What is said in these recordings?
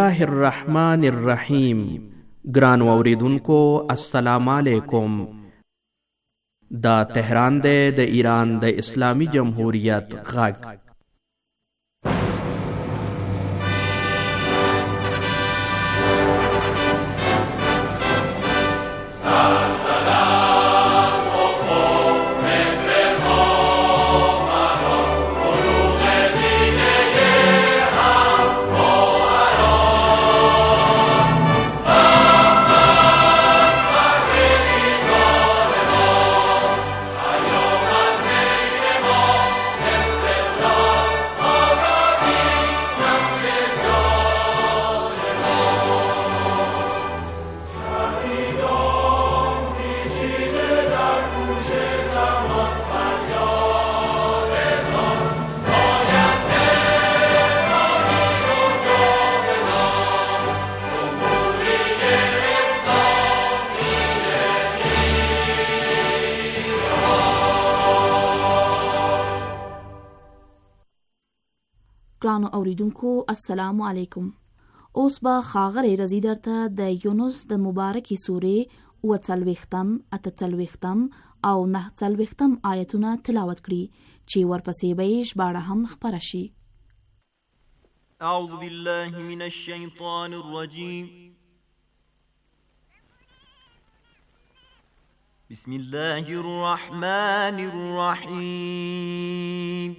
الله الرحمن الرحیم. ګران اوریدونکو السلام علیکم. دا تهران دی د ایران د اسلامی جمهوریت غږ. ګرانو اوریدونکو السلام علیکم. اوس به ښاغلی رضی درته د یونس د مبارکې سورې 40 اتهڅلوېښتم او 49 آیتونه تلاوت کړي چې ورپسې به یې ژباړه هم خپره شي. اعوذ بالله من الشیطان الرجیم. بسم الله الرحمن الرحیم.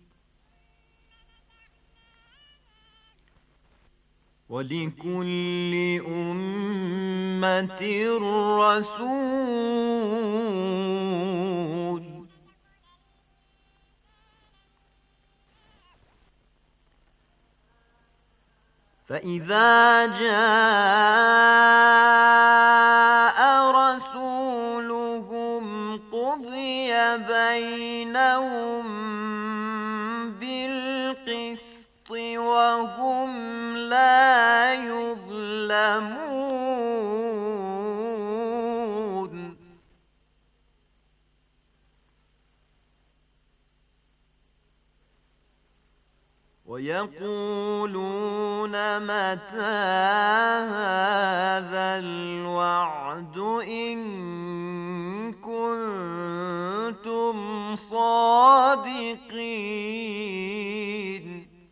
وَلِكُلِّ أُمَّةٍ رَسُولٌ فَإِذَا جَاءَ رَسُولُهُمْ قُضِيَ بَيْنَهُم بِالْقِسْطِ وَهُمْ لا يظلمون. ويقولون متى هذا الوعد إن كنتم صادقين.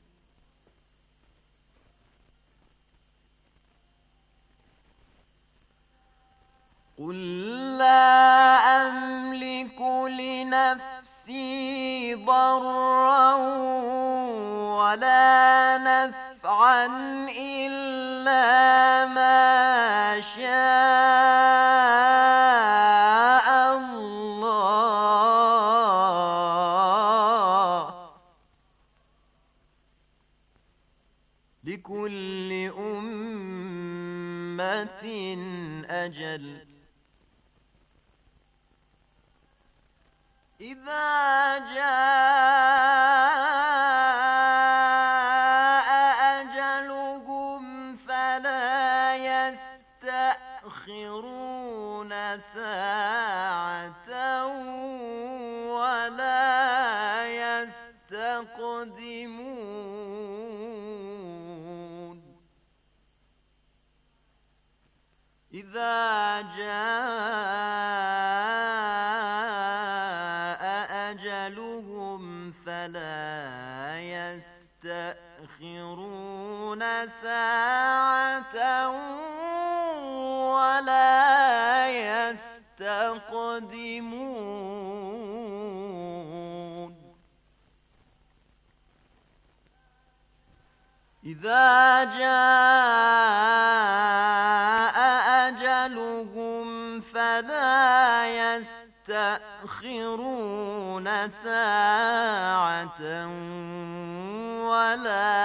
قل لا أملك لنفسي ضرا ولا نفعا إلا ما شاء الله. لكل أمة أجل. إذا جاء أجلهم فلا يستأخرون ساعة ولا يستقدمون. إذا فلا يستأخرون ساعة ولا يستقدمون. إذا جاء أجلهم فلا يستأخرون ساعة ولا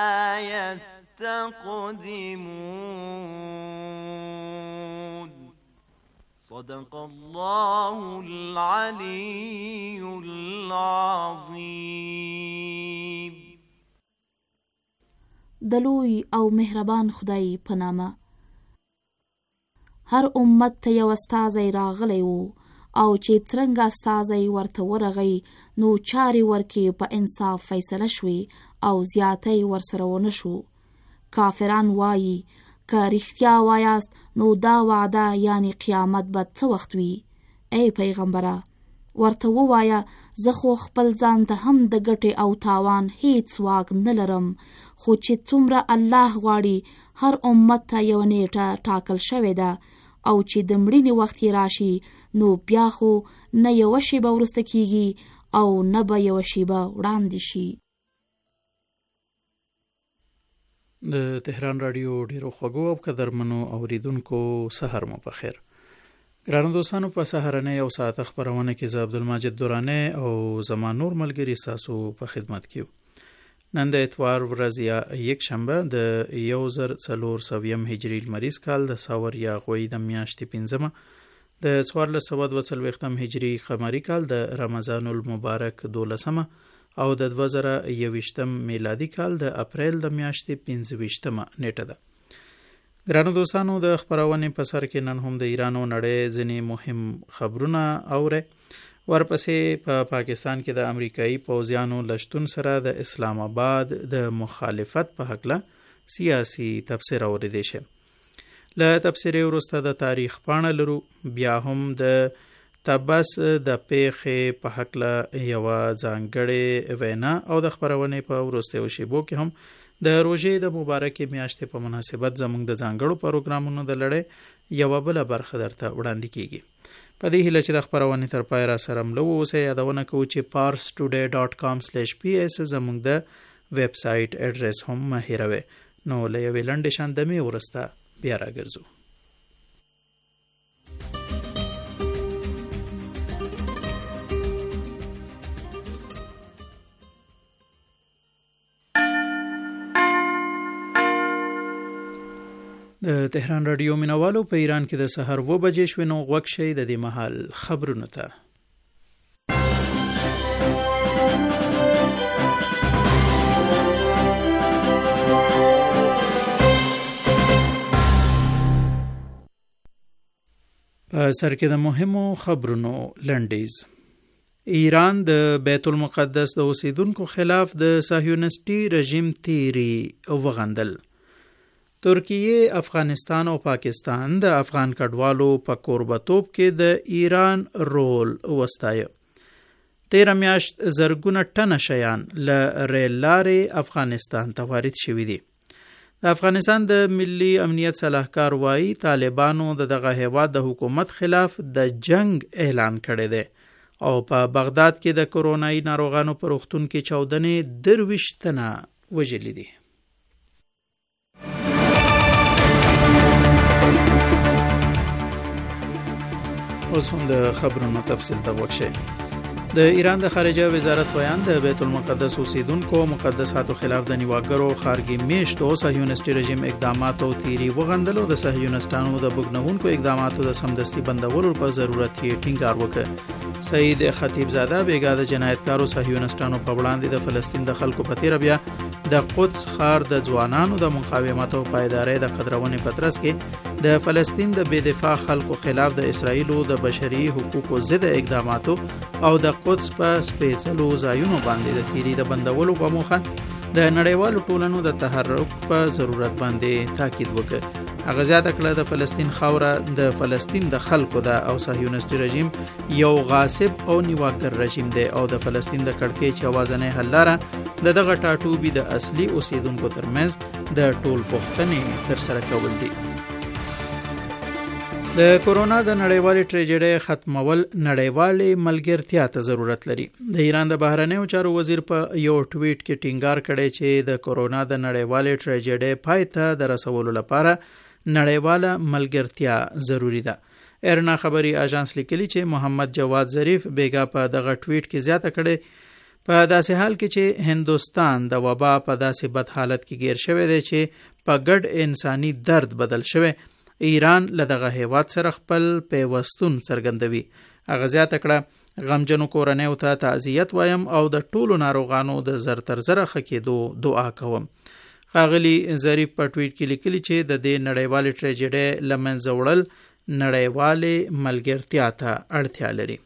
يستقدمون. صدق الله العلي العظيم. دلوی او مهربان خدای په نامه. هر امت ته یو استازی راغلی و او چې څرنګه استازی ورته ورغی نو چارې ورکې په انصاف فیصله شوې او زیاتی ورسره ونه شو. کافران وایي که رښتیا وایاست نو دا وعده یعنی قیامت به څه وخت وي؟ ای پیغمبره ورته ووایه زه خو خپل ځان ته هم د ګټې او تاوان هیڅ واک نه لرم، خو چې څومره الله غواړي هر امت ته یو نیټه ټاکل شوې ده او چې د مړینې وخت یې راشي نو بیا خو نه یوه شیبه وروسته کیږي او نه به یوه شیبه وړاندې شي. د تهران رادیو ډیرو خوږو او قدرمنو اوریدونکو سحر مو په خیر. ګرانو دوستانو، په سهارنۍ او ساعت خبرونه کې زه عبدالمجید دوراني او زما نور ملګري تاسو په خدمت کې یو. نن د اتوار ورځ یا یک شنبه د 1440 هجری لمریز کال د ساور یا غوی د میاشتې 15 د 1442 هجری قمری کال د رمضان المبارک 12 او د 2021 میلادي کال د اپریل د میاشتې 25 نیټه ده. ګرانو دوستانو، د خبرونې په سر کې نن هم د ایران او نړۍ ځینې مهم خبرونه اورئ. ورپسې په پاکستان کې د امریکایي پوځیانو لشتون سره د اسلام آباد د مخالفت په هکله سیاسي تبصره اوریدلی شي. له تبصرې وروسته د تاریخ پاڼه لرو، بیا هم د تبس د پیښې په هکله یوه ځانګړې وینا او د خبرونې په وروستیو شیبو کې هم د روژې د مبارکې میاشتې په مناسبت زموږ د ځانګړو پروګرامونو د لړۍ یوه بله برخه درته وړاندې کیږي. په دې هیله چې د خبرونې تر پای را سره مله واوسئ. یادونه کوو چې parstoday.com/ps زموږ د ویب سایټ اډرس هم مه هیروئ. نو له یوې لنډې شاندمې وروسته بیا راګرځو. د تهران رادیو مینوالو، په ایران کې د سحر 2 بجې شوې، نو غوږ شئ د دې مهال خبرونو ته. په سر کې د مهمو خبرونو لنډیز. ایران د بیت المقدس د اوسیدونکو خلاف د صهیونیستي رژیم تیری وغندل. ترکیه، افغانستان او پاکستان د افغان کډوالو په کوربتوب کې د ایران رول وستایه. 13 میاشت زرګونه ټنه شیان له ریل لارې افغانستان ته وارد شوي دي. د افغانستان د ملي امنیت صلاحکار وایي طالبانو دغه هیواد د حکومت خلاف د جنگ اعلان کړی دی او په بغداد کې د کرونایي ناروغانو په روغتون کې چاودنې 23 تنه وژلي دي. اوس هم د خبرونو تفصیل ته وکشئ. د ایران د خارجه وزارت بیان د بیت المقدس اوسیدونکو مقدساتو خلاف د نیواګرو خارګي میشتو صهیونیستي رژیم اقدامات او تیری وغندلو. د صهیونیستانو د بګنونکو اقداماتو د سمدستي بندولو په ضرورت یې ټینګار وکړ. سعید خطیب زاده بیګا د جنایتکارو صهیونیستانو په وړاندې د فلسطین د خلکو په تیر بیا د قدس ښار د ځوانانو د مقاومت او پایدارۍ د قدرونې په ترڅ کې د فلسطین د بې دفاع خلکو خلاف د اسرائیلو د بشري حقوقو ضد اقداماتو او د قدس په سپېڅلو ځایونو باندې د تیری د بندولو په موخه د نړیوالو ټولنو د تحرک په ضرورت باندې تاکید وکړ. هغه زیاته کړه د فلسطین خاوره د فلسطین د خلکو ده او صهیونیستي رژیم یو غاصب او نیواګر رژیم دی او د فلسطین د کړکېچ یوازینۍ حل لاره دغه ټاټوبي د اصلي اوسیدونکو ترمنځ د ټول پوښتنې ترسره کول دي. د کورونا د نړیوالې ټریجډي ختمول نړیوالې ملګرتیا ته ضرورت لري. د ایران د بهرنیو چارو وزیر په یو ټویټ کې ټینګار کړی چې د کورونا د نړیوالې ټریجډي پای ته د رسولو لپاره نړیواله ملګرتیا ضروری ده. ایرنا خبري اژانس لیکلی چې محمد جواد ظریف بیګا په دغه ټویټ کې زیاته کړي په داسې حال کې چې هندوستان د وبا په داسې بد حالت کې گیر شوی دی چې په ګډ انساني درد بدل شوی، ایران له دغه هیواد سره خپل پیوستون څرګندوي. هغه زیاته کړه غمجنو کورنیو ته تعزیت وایم او د ټولو ناروغانو د زر تر زره ښه کېدو دعا کوم. ښاغلي ظریف په ټویټ کې لیکلي چې د دې نړیوالې ټریجډي له منځه وړل نړیوالې ملګرتیا ته اړتیا لري.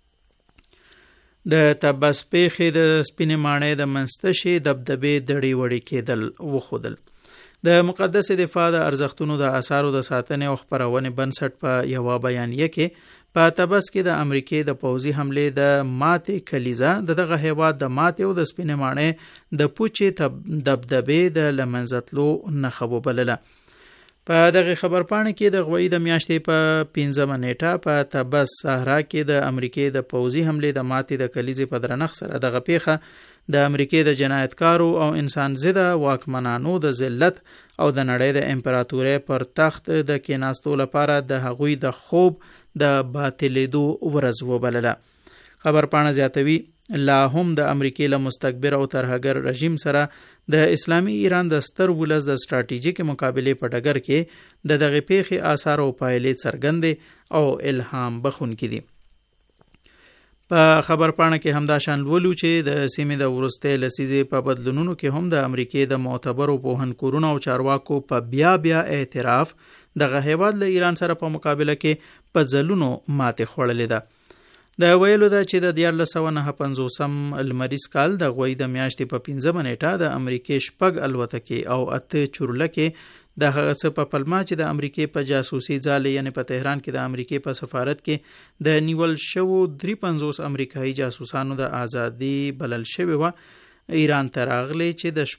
د تبس پیښې د سپینې ماڼۍ د منځته شي دبدبې دړې وړې کېدل وښودل. د مقدس دفاع د ارزښتونو د آثارو د ساتنې او خپرونې بنسټ په یوه بیانیه کې په تبس کې د امریکای د پوځي حملې د ماتې کلیزه دغه هیواد د ماتې او د سپینې ماڼۍ د پوچې دبدبې د لمنځتلو نښه وبلله. په دغه خبرپاڼه کې د غوی د میاشتې په 15 نیټه په تبس صحرا کې د امریکای د پوځي حملې د ماتې د کلیزې په درنښت سره دغه پیښه د امریکای د جنایتکارو او انسان ضد واکمنانو د ذلت او د نړۍ د امپراتورۍ پر تخت د کېناستو لپاره د هغوی د خوب د باطلېدو ورځ وبلله. خبرپاڼه زیاتوي لا هم د امریکای له مستکبر او ترهګر رژیم سره د اسلامي ایران د ستر ولس د ستراتیژیک مقابلې په ډګر کې د دغه پیښې آثار او پایلې څرګندې او الهام بخښونکي دي. په خبرپاڼه کې همدا شان لولو چې د سیمې د وروستۍ لسیزې په بدلونونو کې هم د امریکای د معتبرو پوهنکورونو او چارواکو په بیا اعتراف دغه هیواد له ایران سره په مقابله کې په ځلونو ماتې خوړلې ده. د ویلو ده چې د 1950 لمریز کال د غوی د میاشتې په 15 نیټه د امریکای 6 الوتکې او 8 چورلکې د هغه څه په پلمه چې د امریکای په جاسوسي ځالې یعنی په تهران کې د امریکای په سفارت کې د نیول شوو 53 امریکایي جاسوسانو د ازادي بلل شوی و ایران ته راغلي چې د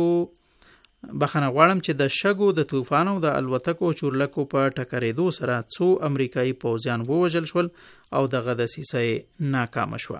شګو د طوفان او د الوتکو چورلکو په ټکرېدو سره څو امریکایي پوځیان ووژل شول او دغه دسیسه ناکامه شوه.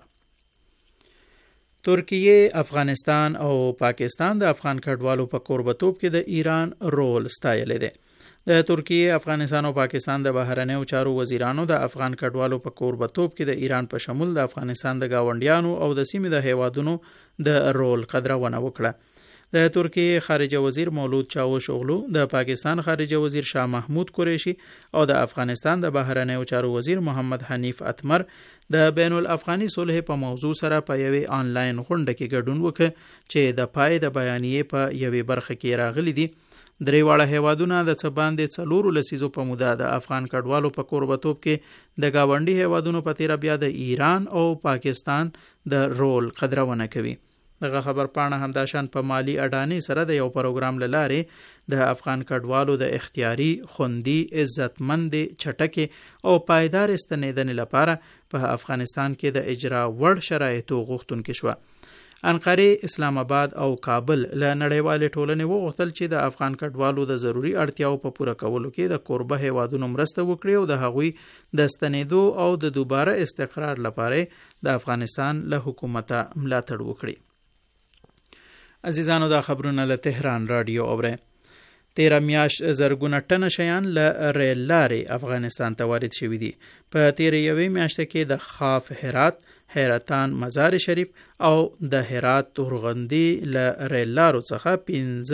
ترکیه، افغانستان او پاکستان د افغان کډوالو په کوربتوب کې د ایران رول ستایلی دی. د ترکیه، افغانستان او پاکستان د بهرنیو چارو وزیرانو د افغان کډوالو په کوربتوب کې د ایران په شمول د افغانستان د گاونډیانو او د سیمې د هیوادونو د رول قدرونه وکړه. د ترکیه خارجه وزیر مولود چاوش اوغلو، د پاکستان خارجه وزیر شاه محمود قریشی او د افغانستان د بهرنیو چارو وزیر محمد حنیف اتمر د بین الافغاني صلح په موضوع سره په یوې آنلاین غونډه کې ګډون وکړ چې د پای د بیانیې په یوې برخه کې راغلي دي. درې واړه هیوادونه د څه باندې 4 لسیزو په موده د افغان کډوالو په کوربتوب کې د گاونډي هیوادونو په تیر بیا د ایران او پاکستان د رول قدرونه کوي. دغه خبرپاڼه همدا شان په مالی اډانې سره د یو پروګرام لاره د افغان کډوالو د اختیاري، خوندي، عزتمند، چټکې او پایدار استنیدنې لپاره په افغانستان کې د اجرا وړ شرایطو غوښتونکې شوه. انقره، اسلام آباد او کابل له نړیوالې ټولنې وغوښتل چې د افغان کډوالو د ضروري اړتیاو په پوره کولو کې د کوربه هیوادونو مرسته وکړي او د هغوی د ستنیدو او د دوباره استقرار لپاره د افغانستان له حکومت ملاتړ وکړي. عزیزانو، دا خبرونه له تهران رادیو اوره. 13 میاشت زرګونه ټنه شیان له ریل لارې افغانستان ته وارد شوي دي. په تیر یوې میاشته کې د خاف هرات، حیرتان مزار شریف او د هرات تورغندی له ریل لارو څخه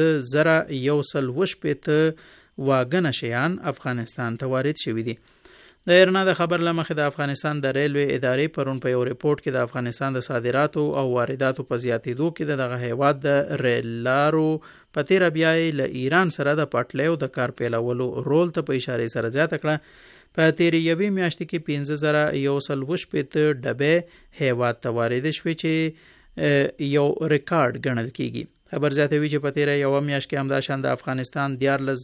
5180 واګنه شیان افغانستان ته وارد شوي دي. د ایرنا د خبر لمخې د افغانستان د ریلوی ادارې پرون په یو ریپورت کې د افغانستان د صادراتو او وارداتو په زیاتېدو کې دغه هیواد د ریل لارو په تیر بیا له ایران سره د پټلیو د کار پیلولو رول ته په اشاره سره زیاته کړه. په تیر یوې میاشتې کې 5180 ډبې هیواد ته وارد شوې چې یو ریکارډ ګڼل کیږي. خبر زیاتوي چې په تیر یوه میاشت کې همدا شان د افغانستان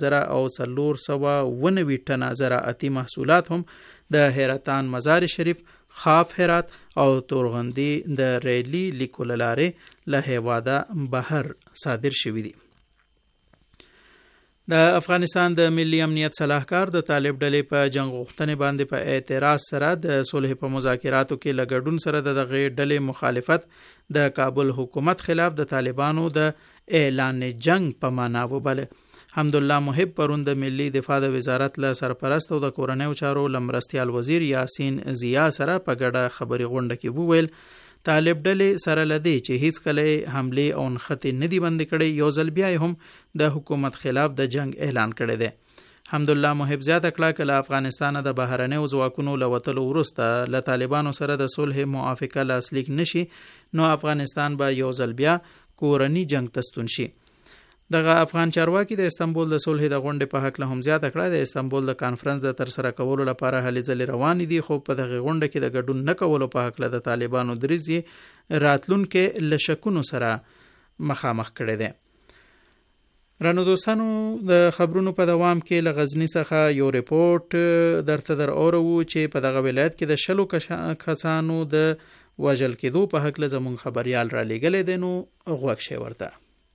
14,490 ټنه زراعتي محصولات هم د حیرتان مزار شریف، خاف هرات او تورغندی د ریلی لیکو له لارې له هیواده بهر صادر شوي دي. د افغانستان د ملي امنیت صلاحکار د طالب ډلې په جنگ غوښتنې باندې په اعتراض سره د صلح په مذاکراتو کې له ګډون سره د دغه ډلې مخالفت د کابل حکومت خلاف د طالبانو د اعلان جنگ په معنا وبله. حمدالله محب پرون د ملي دفاع د وزارت له سرپرست او د کورنیو چارو لمرستیال وزیر یاسین ضیا سره په ګډه خبري غونډه کې وویل طالب ډلې سره لدی چې هیڅ کله حمله او نخښتې ندی بند کړي، یو ځل بیا هم د حکومت خلاف د جنگ اعلان کړی دی. حمدالله محب زیاته کړه چې له افغانستان د بهرنیو ځواکونو له وتلو وروسته له طالبانو سره د صلح موافقه لاسلیک نشي نو افغانستان به یو ځل بیا کورنی جنگ ته ستون شي. دغه افغان چارواکي د استنبول د صلح د غونډې په حق له هم زیاته کړه د استنبول د کانفرنس د تر سره کولو لپاره هلې ځلې روان دي، خو په دغه غونډه کې د ګډون نه کولو په حق له د طالبانو دریځ راتلونکو لشکونو سره مخامخ کړي دي. رانو دوستانو د خبرونو په دوام کې له غزنی څخه یو ریپورت درته در اورو چې په دغه ولایت کې د 10 کسانو د وژل کېدو په حق له زمون خبريال را لېږلې دي. نو غوښ شي ورته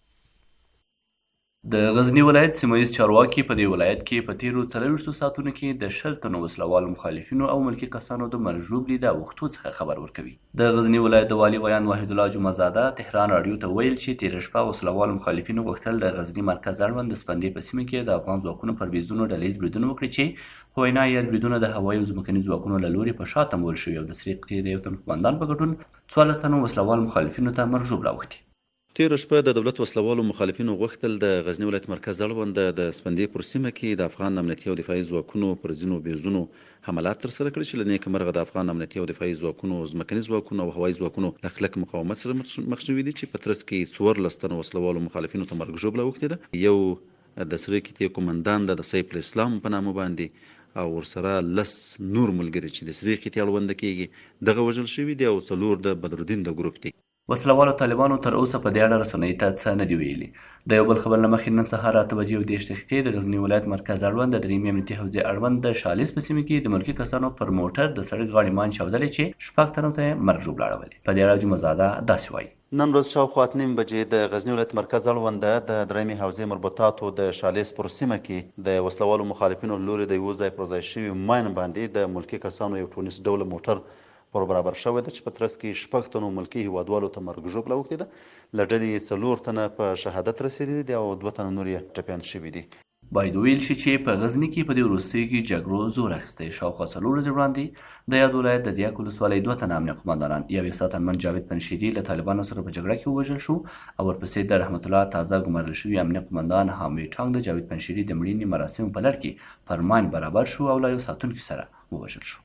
د غزنی ولایت سیمه‌ییز چارواکي په دې ولایت کې په تیرو 24 ساعتونو کې د 10 تنو وسلوالو مخالفینو او ملکي کسانو د مرګ ژوبلې د وختو څخه خبر ورکوي. د غزنی ولایت د والي ویان وحید الله جمعزاده تهران رادیو ته ویل چې تیر شپه وسلوالو مخالفینو غوښتل د غزنی مرکز اړوند د سپندې په سیمه کې د افغان ځواکونو پر بریدونو ډلیز بریدونه وکړي چې په وینا یې بریدونه د هوایي او ځمکني ځواکونو له لوري په شا تمول شوي او د سرې قطعې د یو تن قومندان په ګډون 14 تنو وسلوالو مخالفینو ته مرګ ژوبله اوښتې. تیر شپه د دولت وسلوالو مخالفینو غوښتل د غزنی ولایت مرکز اړوند د سپندې پر سیمه کې د افغان امنیتي او دفاعي ځواکونو پر ځینو بیرزونو حملات ترسره کړي چې له نیکه مرغه د افغان امنیتي او دفاعي ځواکونو ځمکني ځواکونو او هوایي ځواکونو له کلک مقاومت سره مخ شوي دي چې په ترڅ کې 14 تنو وسلوالو مخالفینو ته مرګ ژوبله اوښتې ده. یو د سرې قطعې قومندان د سیف الاسلام په نامه باندې او ورسره 10 نور ملګري چې د سرې قطعې اړوند کېږي دغه وژل شوي دي او 4 د بدرالدین د ګروپ دي. وسلوالو طالبانو تر اوسه په دې اړه رسنیو ته څه نه دي ویلي. د یو بل خبر له مخې نن سهار 8:30 د غزنی ولایت مرکز اړوند د درېیمې امنیتي حوزې اړوند د شالیس په سیمه کې د ملکي کسانو پر موټر د سړک غاړې مان چاودلې چې 6 تنو ته مرګ ژوبله اړولې. په دې اړه جمعزاده داسې وایي: نن ورځ شاوخوا 8:30 بجې د غزنی ولایت مرکز اړوند د درېیمې حوزې مربوطاتو د شالیس پر سیمه کې د وسلوالو مخالفینو لوري د یو ځای پر ځای شوي ماین باندې د ملکي کسانو یو ټونس ډوله موټر پر برابر شوی ده چې په ترڅ کې 6 تنو ملکي هیوادوالو ته مرګ ژوبله اوښتې ده. له ډلې 4 تنه په شهادت رسېدلي دي او 2 تنه نور یې ټپیان شوي دي. باید ویل شي چې په غزنی کې په دې وروستیو کې جګړو زور اخیستی. شاوخوا 4 ورځې وړاندې د یاد ولایت د دیاک ولسوالۍ 2 تنه امنیه قومندانان یو ساتنمن جاوید پنشیری له طالبانو سره په جګړه کې ووژل شو او ورپسې د رحمت الله تازه ګمارل شوي امنیه قومندان حامد ټانګ د جاوید پنشیری د مړینې مراسمو په لړ کې پر ماین برابر شو او له یو ساتونکي سره ووژل شو.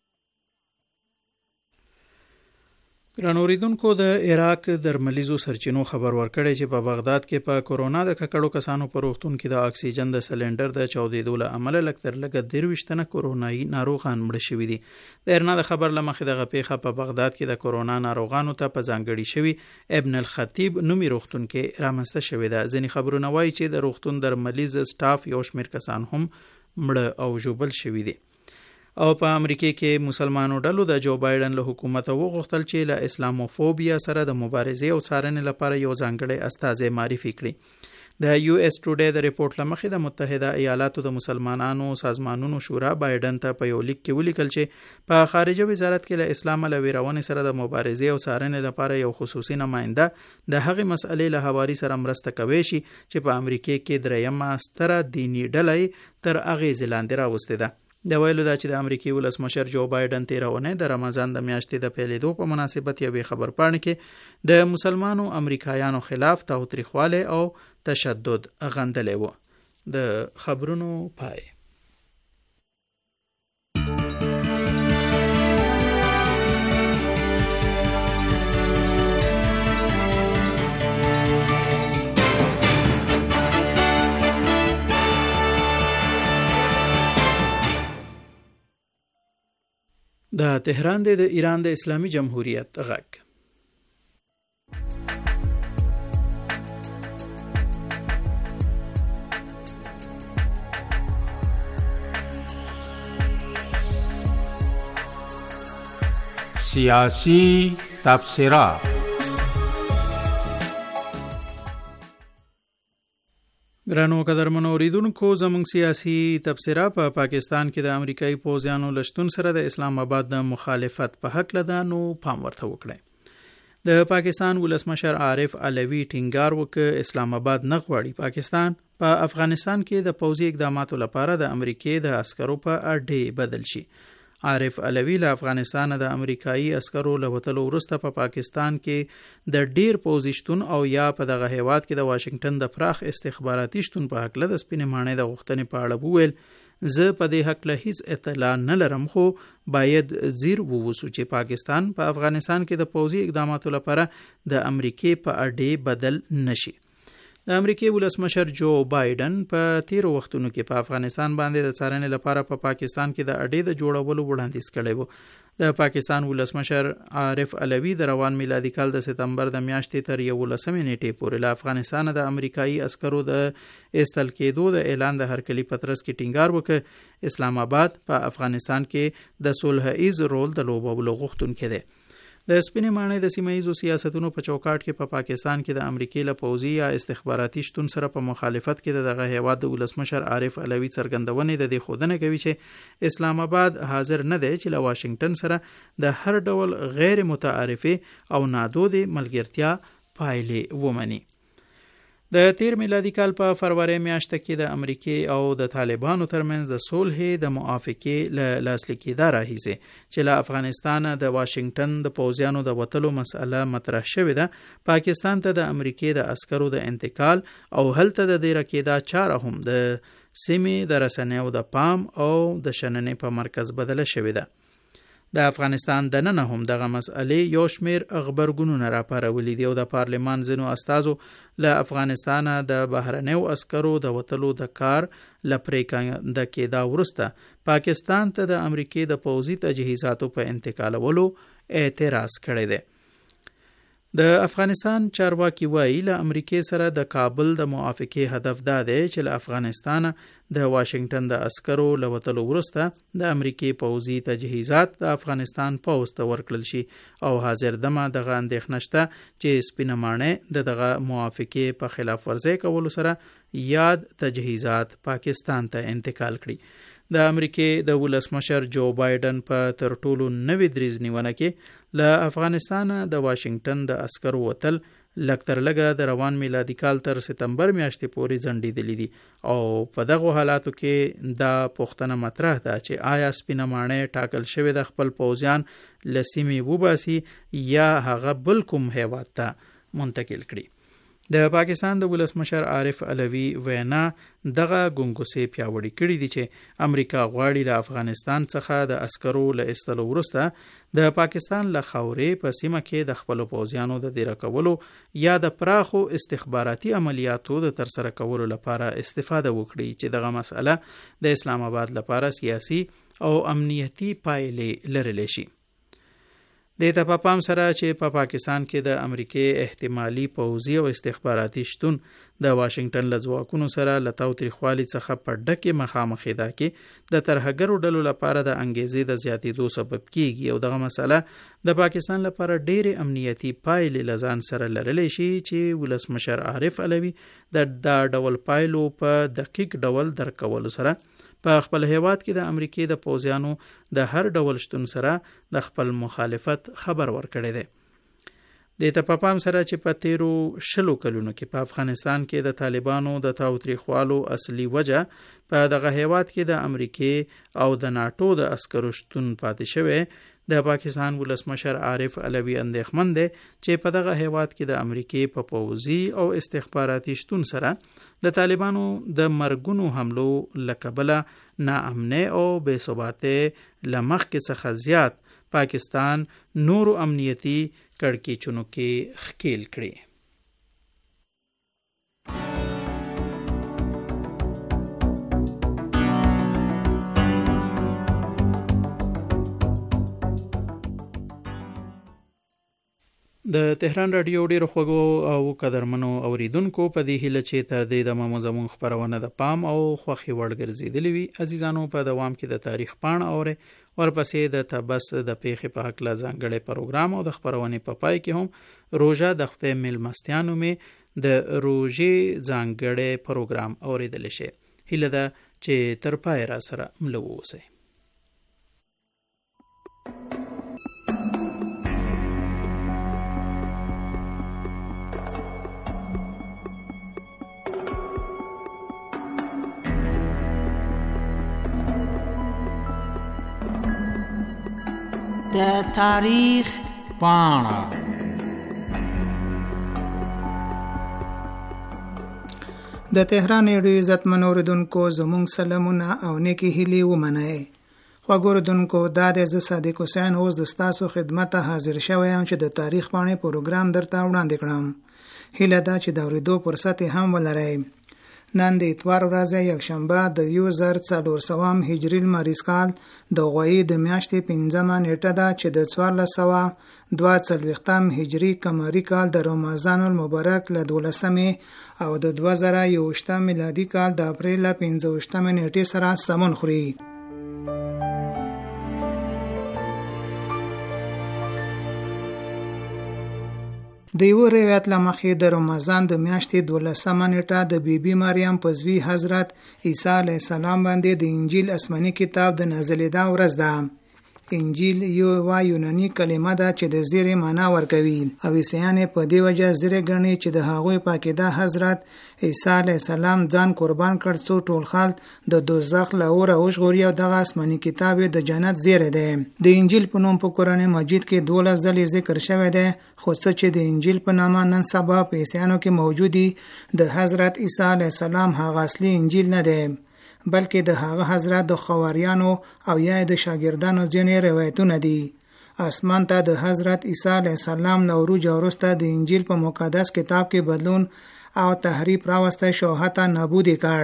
ګرانو اوریدونکو، د عراق درملیزو سرچینو خبر ورکړی چې په بغداد کې په کورونا د ککړو کسانو په روغتون کې د اکسیجن د سلندر د چاودېدو له امله لږ تر لږه 23 تنه کورونایي ناروغان مړه شوي دي. د ارنا د خبر له مخې دغه پیښه په بغداد کې د کورونا ناروغانو ته په ځانګړي شوي ابن الخطیب نومي روغتون کې رامنځته شوې ده. ځینې خبرونه وایي چې د روغتون درملیز سټاف یو شمېر کسان هم مړه او ژوبل شوي دي. او په امریکا کې مسلمانو ډلو د جو بایدن له حکومت وغوښتل چې له اسلاموفوبیا سره د مبارزې او څارنې لپاره یو ځانګړی استازی معرفي کړي. د یو اس ټوډے د ریپورت لمخې د متحده ایالاتو د مسلمانانو سازمانونو شورا بایدن ته په یو لیک کې ولیکل چې په خارجه وزارت کې له اسلام له ویرونې سره د مبارزې او څارنې لپاره یو خصوصي نماینده د هغې مسئلې له هواري سره مرسته کوي چې په امریکا کې درېیمه ستره دینی ډله تر اغېز لاندې راوستې ده. د ویلو دا چې د امریکای ولسمشر جو بایدن 13 اونۍ د رمضان د میاشتې د پیلېدو په مناسبت یوې خبرپاڼې کې د مسلمانو امریکایانو خلاف تاوتریخوالی او تشدد غندلی و. د خبرونو پای. د تهران د ایران د اسلامي جمهوریت غږ. سیاسی تبصرات. ګرانو قدرمنو اوریدونکو، زموږ سیاسي تبصره په پاکستان کې د امریکایي پوځیانو لشتون سره د اسلام آباد د مخالفت په حق لده نو پام ورته وکړي. د پاکستان ولسمشر عارف علوي ټینګار وکړ اسلام آباد نه غواړي پاکستان په افغانستان کې د پوځي اقداماتو لپاره د امریکای د عسکرو په اډې بدل شي. عارف علوي له افغانستان د امریکایي عسکرو له وتلو وروسته په پاکستان کې د ډیر پوځي شتون او یا په دغه هیواد کې د واشنگټن د پراخ استخباراتي شتون په حق له د سپینې ماڼۍ د غوښتنې په اړه وویل زه په دې حق له هیڅ اطلاع نه لرم، خو باید زیر ووسو چې پاکستان په افغانستان کې د پوځي اقداماتو لپاره د امریکای په اډې بدل نشي. د امریکای ولسمشر جو بایدن په تیر وختونو کې په افغانستان باندې د څارنې لپاره په پاکستان کې د اډې د جوړولو وړاندیز کړی و. د پاکستان ولسمشر عارف علوي د روان میلادي کال د سپتمبر د میاشتې تر 11 نیټې پورې له افغانستان د امریکایي عسکرو د استل کېدو د اعلان د هرکلي پترس کې ټینګار وکړ. اسلام آباد په افغانستان کې د صلح ایز رول د لوبولو غوښتونکی دی. د سپینې ماڼۍ د سیمه‌ایزو سیاستونو په چوکاټ کې په پاکستان کې د امریکای له پوځي یا استخباراتي شتون سره په مخالفت کې دغه هیواد د ولسمشر عارف علوي څرګندونې د دې ښودنه کوي چې اسلام آباد حاضر نه دی چې له واشنگټن سره د هر ډول غیر متعارفه او نادودې ملګرتیا پایلې ومني. د تیر میلادي کال په فروری میاشت کې د امریکای او د طالبانو ترمنځ د صلح د موافقې له لاسلیک کېدا راهیسې چې له افغانستان د واشنگټن د پوځیانو د وتلو مسله مطرح شوې ده، پاکستان ته د امریکای د عسکرو د انتقال او هلته د دیر کېدا چاره هم د سیمې د رسنیو د پام او د شننې په مرکز بدله شوې ده. د افغانستان د نن هم دغه مسئلې یو شمیر خبرګونونه راپارولي دي او د پارلمان ځینو استازو له افغانستان د بهرنیو عسکرو د وتلو د کار لپاره د کېدا وروسته پاکستان ته د امریکای د پوځي تجهیزاتو په انتقالولو اعتراض کړی دی. د افغانستان چارواکي وایي له امریکای سره د کابل د موافقې هدف دا دی چې له افغانستان د واشنگټن د عسکرو له وتلو وروسته د امریکای پوځي تجهیزات د افغانستان پوځ ته ورکړل شي او حاضر دمه دغه اندېښنه شته چې سپینه ماڼۍ دغه موافقې په خلاف ورزي کولو سره یاد تجهیزات پاکستان ته انتقال کړي. د امریکای د ولسمشر جو بایدن په تر ټولو نوې دریځ نیونه کې له افغانستان د واشنگټن د عسکرو وتل لږ تر لږه د روان میلادي کال تر سپتمبر میاشتې پورې ځنډېدلي دي او په دغو حالاتو کې دا پوښتنه مطرح ده چې آیا سپینه ماڼۍ ټاکل شوې د خپل پوځیان له سیمې وباسي یا هغه بل کوم هیواد ته منتقل کړي. د پاکستان د ولسمشر عارف علوي وینا دغه ګونګوسې پیاوړې کړې دي چې امریکا غواړي له افغانستان څخه د عسکرو له ایستلو وروسته د پاکستان له خاورې په سیمه کې د خپلو پوځیانو د دېره کولو یا د پراخو استخباراتي عملیاتو د ترسره کولو لپاره استفاده وکړي چې دغه مسئله د اسلام آباد لپاره سیاسي او امنیتي پایلې لرلی شي. د ته په پام سره چې په پاکستان کې د امریکای احتمالي پوځي او استخباراتي شتون د واشنگټن له ځواکونو سره له تاوتریخوالي څخه په ډکه مخامخ ده کې د ترهګرو ډلو لپاره د انګیزې د زیاتېدو سبب کیږي او دغه مسله د پاکستان لپاره ډېرې امنیتي پایلې لزان سره لرلی شي چې ولسمشر عارف علوي د ډول پایلو په دقیق ډول درکولو سره په خپل هیواد کې د امریکای د پوځیانو د هر ډول شتون سره د خپل مخالفت خبر ورکړی دی. د ته په پام سره چې په تیرو 20 کلونو کې په افغانستان کې د طالبانو د تاوتریخوالو اصلي وجه په دغه هیواد کې د امریکای او د ناتو د عسکرو شتون پاتې شوی، د پاکستان ولسمشر عارف علوي اندېښمن دی چې په دغه هیواد کې د امریکای په پوځي او استخباراتي شتون سره د طالبانو د مرګونو حملو لکبله ناامنۍ او بې ثباتۍ لمخکې څخه زیات پاکستان نورو امنیتي کړکېچونو کې ښکیل کړي. د تهران رادیو ډیرو خوږو او قدرمنو اوریدونکو په دې هیله چې تر دې د زموږ خبرونه د پام او خوښي وړ ګرځېدلې وي. عزیزانو په دوام کې د تاریخ پاڼه اوري ورپسې د تبس د پیښې په حق لا ځانګړی پروګرام او د خبرونې په پای کې هم روژه د خدای میلمستیانو مې د روژې ځانګړی پروګرام اوریدل شي. هیله ده چې تر پای را سره ملو اوسئ. د تاریخ پاڼه. د تهران ډیرو عزتمن اوریدونکو زموږ سلامونه او نیکی هیلې ومنئ. خواږه اوریدونکو دا د صادق حسین اوس د ستاسو خدمت ته حاضر شوی یم چې د تاریخ پاڼې پروګرام درته وړاندې کړم. هیله ده چې د اورېدو فرصت هم ولرئ. نن د اتوار ورځ یکشنبه د 1400 هجري لمریز کال د غوی د میاشتې 5مه نیټه ده چې د 1442 هجري قمري کال د رمضان المبارک له 12مې او د 2021 میلادي کال د اپریل 15مې نیټې سره سمون خوري. د یو روایت لمخې د رمضان د میاشتې 12مه نیټه د بیبي مریم په زوی حضرت عیسی علیه السلام باندې د انجیل آسماني کتاب د نازلېدا ورځ ده. انجیل یو یوناني کلمه ده چې د زیری معنا ورکوي او عیسیان په دې وجه زیری ګڼي چې د هغوی پاکیده حضرت عیسی علیه السلام ځان قربان کړ څو ټول خلک د دوزخ له اوره وژغوري او دغه آسماني کتاب د جنت زیری دی. د انجیل په نوم په قرآن مجید کې 12 ځلې ذکر شوی دی، خو څه چې د انجیل په نامه نن سبا په عیسیانو کې موجودي د حضرت عیسی علیه السلام هغه اصلي انجیل نه دی، بلکې د هغه حضرت د خواریانو او یا د شاګردانو ځینې روایتونه دي. اسمان ته د حضرت عیسی علیه السلام له عروج وروسته د انجیل په مقدس کتاب کې بدلون او تحریف راوسته شو، حتی نابود کړ.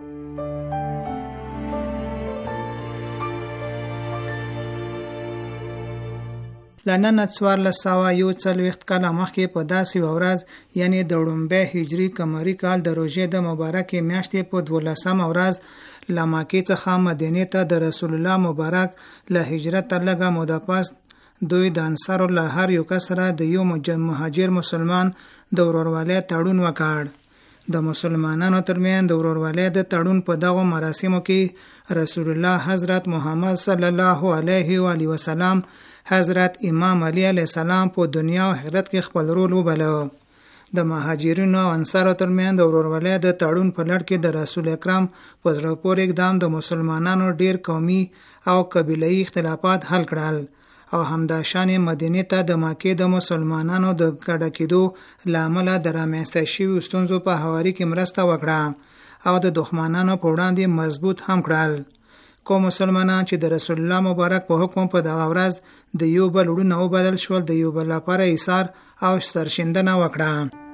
لنن 1441 کاله مخکې په داسې ورځ یعنی د وړومبی هجري قمري کال د روژې د مبارکې میاشتې په 12مه ورځ له مکې څخه مدینې ته د رسول الله مبارک له هجرت تر لږه موده پس دوی د انصارو له هر یو کس سره د یو مهاجر مسلمان د ورورولۍ تړون وکړ. د مسلمانانو ترمنځ د ورورولۍ د تړون په دغو مراسمو کې رسول الله حضرت محمد صلی الله علیه و آله وسلم حضرت امام علی علیه السلام په دنیا او آخرت کې خپل رول وباله. د مهاجرینو او انصارو ترمنځ د ورورولۍ د تړون په لړ کې د رسول اکرم په زړه پورې اقدام د مسلمانانو ډیر قومي او قبیله‌ای اختلافات حل کړل او همداشان مدینې ته د مکې د مسلمانانو د ګډه کېدو لامل د رامنځته شویو ستونزو په هواري کې مرسته وکړه او د دښمنانو په وړاندې مضبوط هم کړل. کوم مسلمانان چې د رسول الله مبارک په حکم په دغه ورځ د یو بل وړونه وبلل شول، د یو بل لپاره ایثار او سرښندنه وکړه.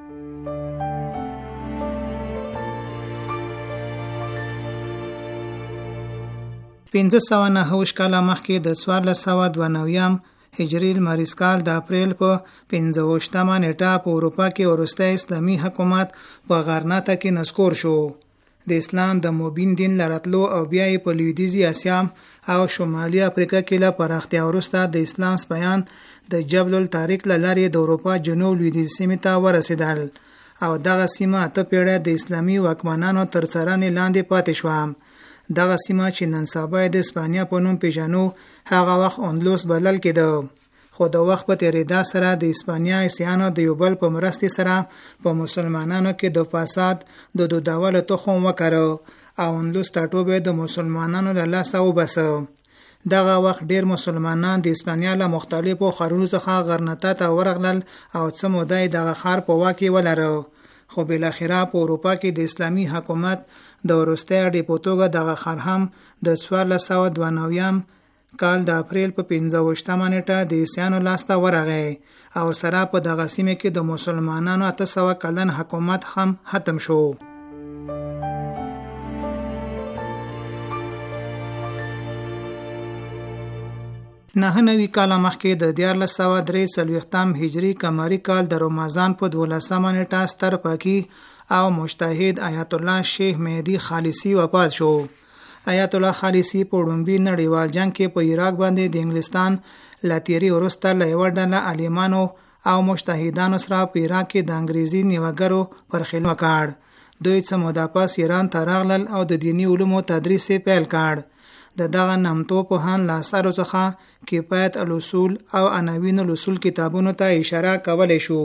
پنځه سوه نهه کاله مخکې د 1492 هجري لمریز کال د اپریل په 15مه نیټه په اروپا کې وروستی اسلامي حکومت په غرناطه کې نسکور شو. د اسلام د مبین دین لراتلو او بیا په لویدیځي اسیا او شمالي افریقا کې له پراختیا وروسته د اسلام سپیان د جبل الطارق له لارې د اروپا جنوب لویدیځ سیمې ته ورسېدل او دغه سیمه اته پیړۍ د اسلامي واکمنانو تر څارنې لاندې پاتې شوه. دغه سیمه چې نن سبا د اسپانیا په نوم پیژنو هغه وخت اندلس بلل کېده، خو د وخت په تیریدا سره د اسپانیا عیسیانو د یو بل په مرستې سره په مسلمانانو کې د فساد د دودولو تخم وکړو او اندلس ټاټوبه د مسلمانانو له لاسه وباسه. دغه وخت ډیر مسلمانان د اسپانیا له مختلفو ښارونو څخه غرناطه ته ورغلل او څه موده دغه ښار په واک کې ولرو، خو بالاخره په اروپا کې د اسلامي حکومت د وروستي اډې په توګه دغه ښار هم د 1492 کال د اپریل په 15مه نیټه د عیسیانو لاسته ورغی او سره په دغه سیمه کې د مسلمانانو 800 کلن حکومت هم ختم شو. نهه کاله مخکې د 1443 هجري قمري کال د رمضان په 12مه نیټه ستر پاکي او مجتهد آیت الله شیخ مهدی خالصی وفات شو. آیت الله خالصی په وړومبي نړیوال جنگ کې په عراق باندې د انګلستان لاتیری وروسته له یو ډله عالمانو او مجتهدانو سره په عراق کې د انګریزي نیوګرو پر خلاف وکړ. دوی څه موده پس ایران ته راغلل او د دینی علومو تدریس پیل کړ. دغه نامتو په هان لاسارو څخه کفایت الاصول او عناوین الاصول کتابونو ته اشاره کولای شو.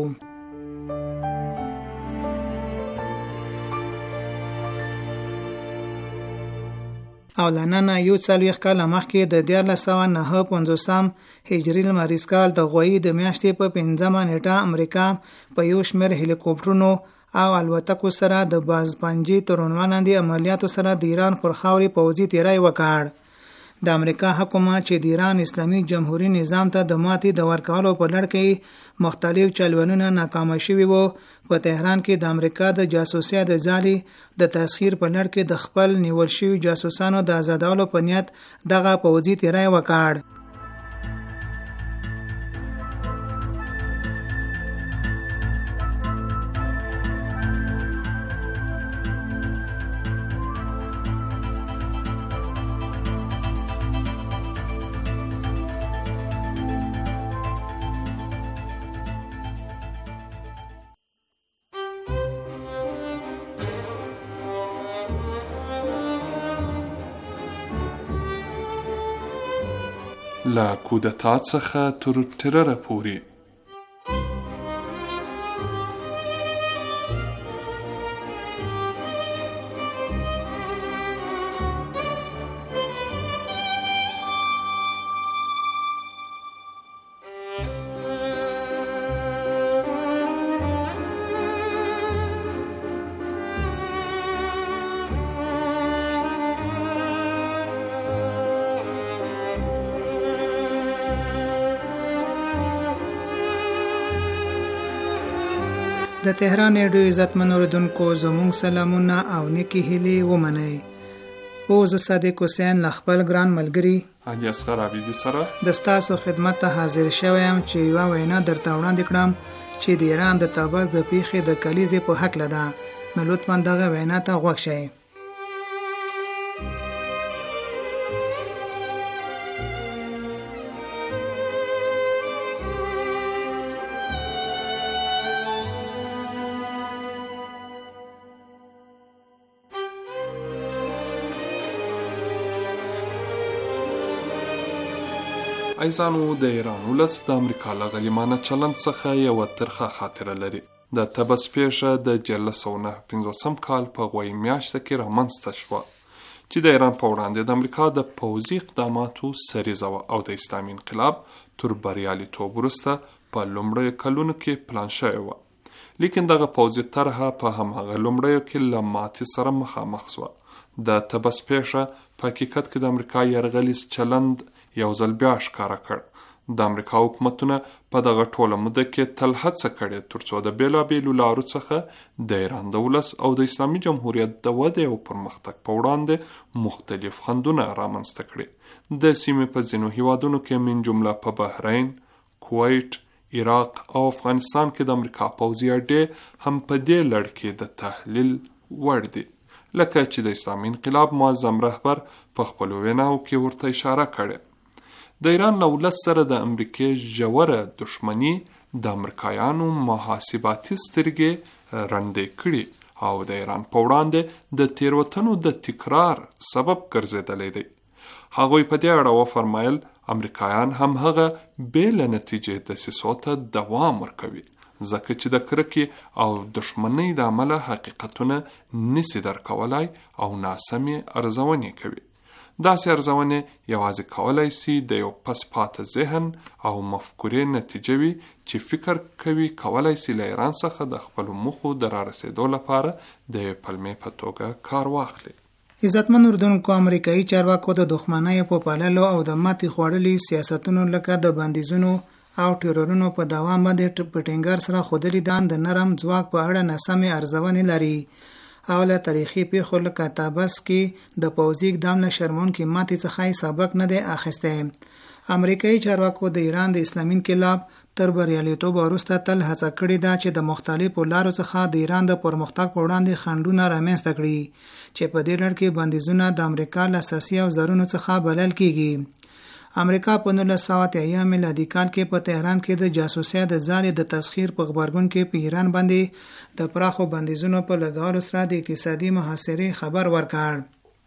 او لننه 40 کاله مخکې د 1459 هجري لمریز کال د غوی د میاشتې په 5مه نیټه امریکا په یو شمېر هلیکوپټرونو او الوتکو سره د بازپنجي تر عنوان لاندې عملیاتو سره د ایران پر خاورې پوځي تیری وکړ. د امریکا حکومت چې د ایران اسلامي جمهوریت نظام ته د ماتې د ورکولو په لړ کې مختلف چلونونه ناکام شوي وو، په تهران کې د امریکا د جاسوسۍ د ځالې د تسخیر په لړ کې د خپل نیول شوي جاسوسانو د آزادولو په نیت دغه پوځي تیری وکړ. له کودتا څخه تر ټرره پورې د تهران ریډیو عزتمن اوریدونکو زموږ سلامونه او نیکی هیلې ومنئ. او زه صادق حسین له خپل ګران ملګري علي اصغر عابدي سره د ستاسو خدمت ته حاضر شوم چې یوه وینا درته وړاندې کړم چې د ایران د تابس د پیښې د کلیزې په هکله ده. نو لطفا دغه وینا ته غوږ شئ. ایزانو د ایران ولس د امریکا له غلیمانه چلند څخه یوه ترخه خاطره لري. د تبس پیښه د 1950 کال په غوی میاشته کې رامنځته شوه چې د ایران په وړاندې د امریکا د پوځي اقداماتو سریزه وه او د اسلامي انقلاب تر بریالیتوب وروسته په لومړیو کلونو کې پلان شوې وه. لیکن دغه پوځي طرحه په هماغه لومړیو کې له ماتې سره مخامخ شوه. د تبس پیښه په حقیقت کې د امریکا یرغلیز چلند یو ځل بیا ښکاره کړ. د امریکا حکومتونه په دغه ټوله موده کې تل هڅه کړې ترڅو د بیلابیلو لارو څخه د ایران د ولس او د اسلامي جمهوریت د ودې او پرمختګ په وړاندې مختلف خنډونه رامنځته کړي. د سیمې په ځینو هیوادونو کې من جمله په بحرین، کویت، عراق او افغانستان کې د امریکا پوځي اډې هم په دې لړ کې د تحلیل وړ دي، لکه چې د اسلامي انقلاب معظم رهبر په خپلو ویناوو کې ورته اشاره کړې. د ایران له ولس سره د امریکې ژوره دښمني د امریکایانو محاسباتي سترګې رندې کړي او د ایران په وړاندې د تیروتنو د تکرار سبب ګرځېدلی دی. هغوی په دې اړه وفرمایل امریکایان هم هغه بې له نتیجې دسیسو ته دوام ورکوي، ځکه چې د کرکې او دښمنۍ د امله حقیقتونه نسی درکولای او ناسمې ارزونې کوي. داسې ارزونې یوازې کولای شي د یو پس پاته ذهن او مفکورې نتیجه وي چې فکر کوي کولای شي له ایران څخه د خپلو موخو د رارسېدو لپاره د پلمې په توګه کار واخلي. عزتمن اردوونکو، امریکایي چارواکو د دښمنۍ په پاللو او د ماتې خوړلي سیاستونو لکه د بندیزونو او ټیرورونو په دوام باندې په ټینګار سره ښودلي دي د نرم ځواک په اړه ناسمې ارزونې لري او له تاریخي پیښو لکه تابس کې د پوځي اقدام له شرمونکې ماتې څخه سبق نه دی اخیستی. امریکایي چارواکو د ایران د اسلامي انقلاب تر بریالیتوب وروسته تل هڅه کړې ده چې د مختلفو لارو څخه د ایران د پرمختګ په وړاندې خنډونه رامنځته کړي چې په دې لړ کې بندیزونه د امریکا له اساسي اوزارونو څخه بلل کیږي. امریکا په 1983 میلادي کال کې په تهران کې د جاسوسۍ د ځالې د تسخیر په خبرګون کې په ایران باندې د پراخو بندیزونو په لګولو سره د اقتصادي محاصرې خبر ورکړ.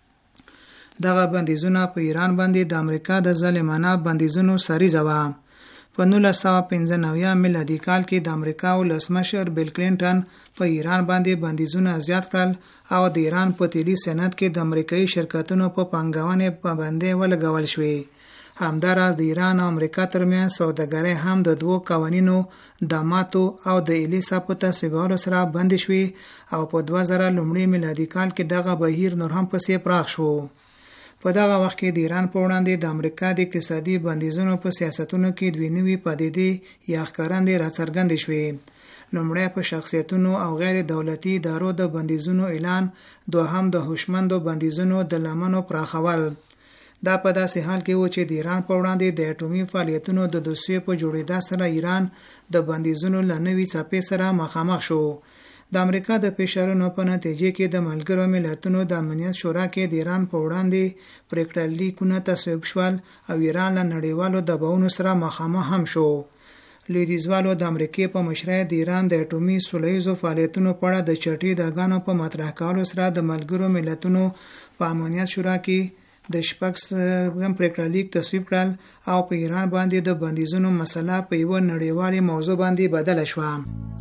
دغه بندیزونه په ایران باندې د امریکا د ظالمانه بندیزونو سریزه وه. په 1995 میلادي کال کې د امریکا ولسمشر بیل کلینټن په ایران باندې بندیزونه زیات کړل او د ایران په تیلي صنعت کې د امریکایي شرکتونو په پانګونې پابندۍ ولګول شوې. همداراز د ایران او امریکا ترمنځ سوداګري هم د دوو قوانینو د ماتو او د الیسا په تصویبولو سره بند شوې او په 2000 لومړي میلادي کال کې دغه بهیر نور هم پسې پراخ شو. په دغه وخت کې د ایران په وړاندې د امریکا د اقتصادي بندیزونو په سیاستونو کې دوه نوي پدیدې یا ښکارندې راڅرګندې شوې. لومړی په شخصیتونو او غیر دولتي ادارو د بندیزونو اعلان، دوهم د هوشمندو بندیزونو د لمنو پراخول. دا په داسې حال کې و چې د ایران په وړاندې د اټومي فعالیتونو د دوسیې په جوړېدا سره ایران د بندیزونو له نوي څپې سره مخامخ شو. د امریکا د فشارونو په نتیجه کې د ملګرو ملتونو د امنیت شورا کې د ایران په وړاندې پریکړه لیکونه تصویب شول او ایران له نړیوالو دباونو سره مخامخ هم شو. لویدیځوالو د امریکای په مشرۍ د ایران د اټومي سولهییزو فعالیتونو په اړه د چټي داګانو په مطرح کولو سره د ملګرو ملتونو په امنیت شورا کې د شپږم پریکړه لیک تصویب کړل او په ایران باندې د بندیزونو مسله په یوه نړیوالې موضوع باندې بدله شوه.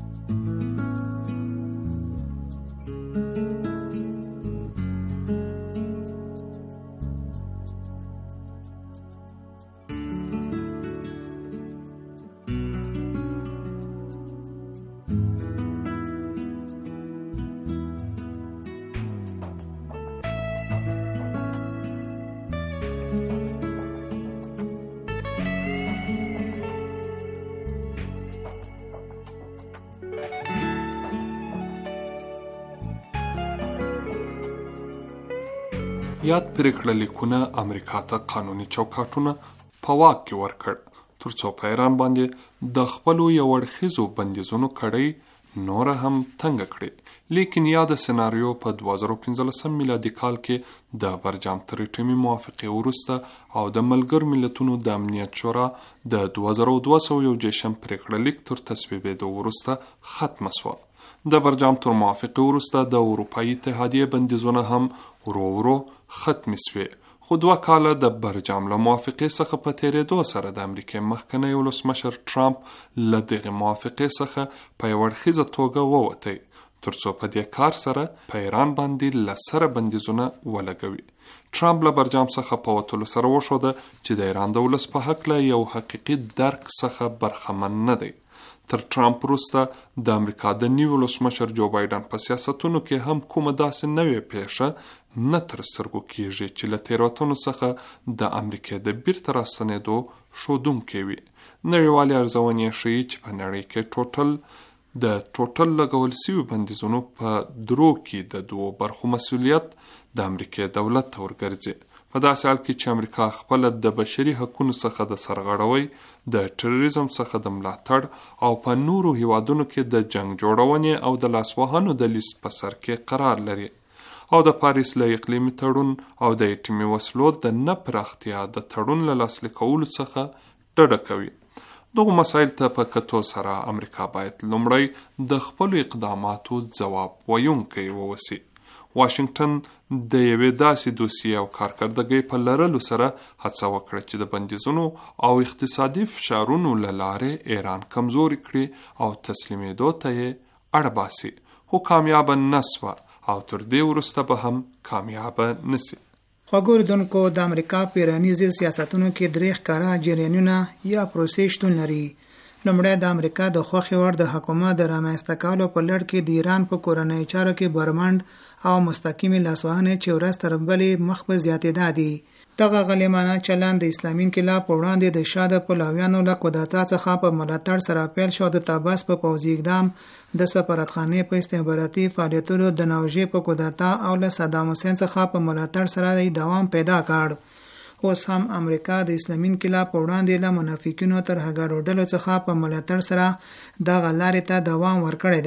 یاد پریکړه لیکونه امریکا ته قانوني چوکاټونه په واک کې ورکړ ترڅو په ایران باندې د خپلو یو اړخیزو بندیزونو کړۍ نور هم تنګ کړي. لیکن یاد سناریو په 2015 میلادي کال کې د برجام تر اټومي موافقې وروسته او د ملګرو ملتونو د امنیت شورا د 2201 پریکړه لیک تر تصویبېدو وروسته ختمه شوه. د برجام تر موافقې وروسته د اروپایي اتحادیې بندیزونه هم ورو ورو ختم شوي. خو 2 کاله د برجام له موافقې څخه په تیرېدو سره د امریکای مخکنی ولسمشر ټرامپ له دغې موافقې څخه په یو اړخیزه توګه ووتی ترڅو په دې کار سره په ایران باندې له سره بندیزونه ولګوي. ټرامپ له برجام څخه په وتلو سره وښوده چې د ایران د ولس په هکله یو حقیقي درک څخه برخمن نه دی. تر ټرامپ وروسته د امریکا د نوي ولسمشر جو بایدن په سیاستونو کې هم کومه داسې نوې پیښه نه تر سترګو کیږي چې له تېروتنو څخه د امریکا د بیرته راستنېدو ښودونکې وي. نړیوالې ارزونې ښیي چې په نړۍ کې د ټوټل لګول شوي بندیزونو په درو کې د 2 برخو مسؤلیت د امریکا دولت ته ورګرځي. په داسې حال کې چې امریکا خپل د بشري حقوقو څخه د سرغړوي، د ټروریزم څخه د ملاتړ او په نورو هیوادونو کې د جنگ جوړونې او د لاسوهنو د لیست په سر کې قرار لري او د پاریس له اقلیمي تړون او د اټومي وسلو د نه پراختیا د تړون له لاسلیک کولو څخه ډډه کوي. دغه مسایل ته په کتو سره امریکا باید لومړی د خپلو اقداماتو ځواب ویونکی واوسي. واشنگټن د یوې داسې دوسیې او کارکردګۍ په لرلو سره هڅه وکړه چې د بندیزونو او اقتصادي فشارونو له لارې ایران کمزوري کړي او تسلیمېدو ته یې اړ باسي، خو کامیابه نه سوه او تر دې وروسته به هم کامیابه نسی. خوږو اورېدونکو، د امریکا په ایرانیزي سیاستونو کې 3 ښکاره جریانونه یا پروسې شتون لري. لومړی د امریکا د خوښې وړ د حکومت د رامنځته کولو په لړ کې د ایران په کورنۍ چارو کې برمنډ او مستقیمې لاسوهنې چې ورځ تر بلې مخ په زیاتېدا دي. دغه غلیمانه چلند د اسلامي انقلاب په وړاندې د شاه د پلویانو له کودتا څخه په ملاتړ سره پیل شو. د طابس په پوځي اقدام، د سفارتخانې په استخباراتي فعالیتونو، د نوژې په کودتا او له صدام حسین څخه په ملاتړ سره دوام پیدا کړ. اوس هم امریکا د اسلامي انقلاب په وړاندې له منافقینو تر هګارو ډلو څخه په ملاتړ سره دغه لارې ته دوام ورکړی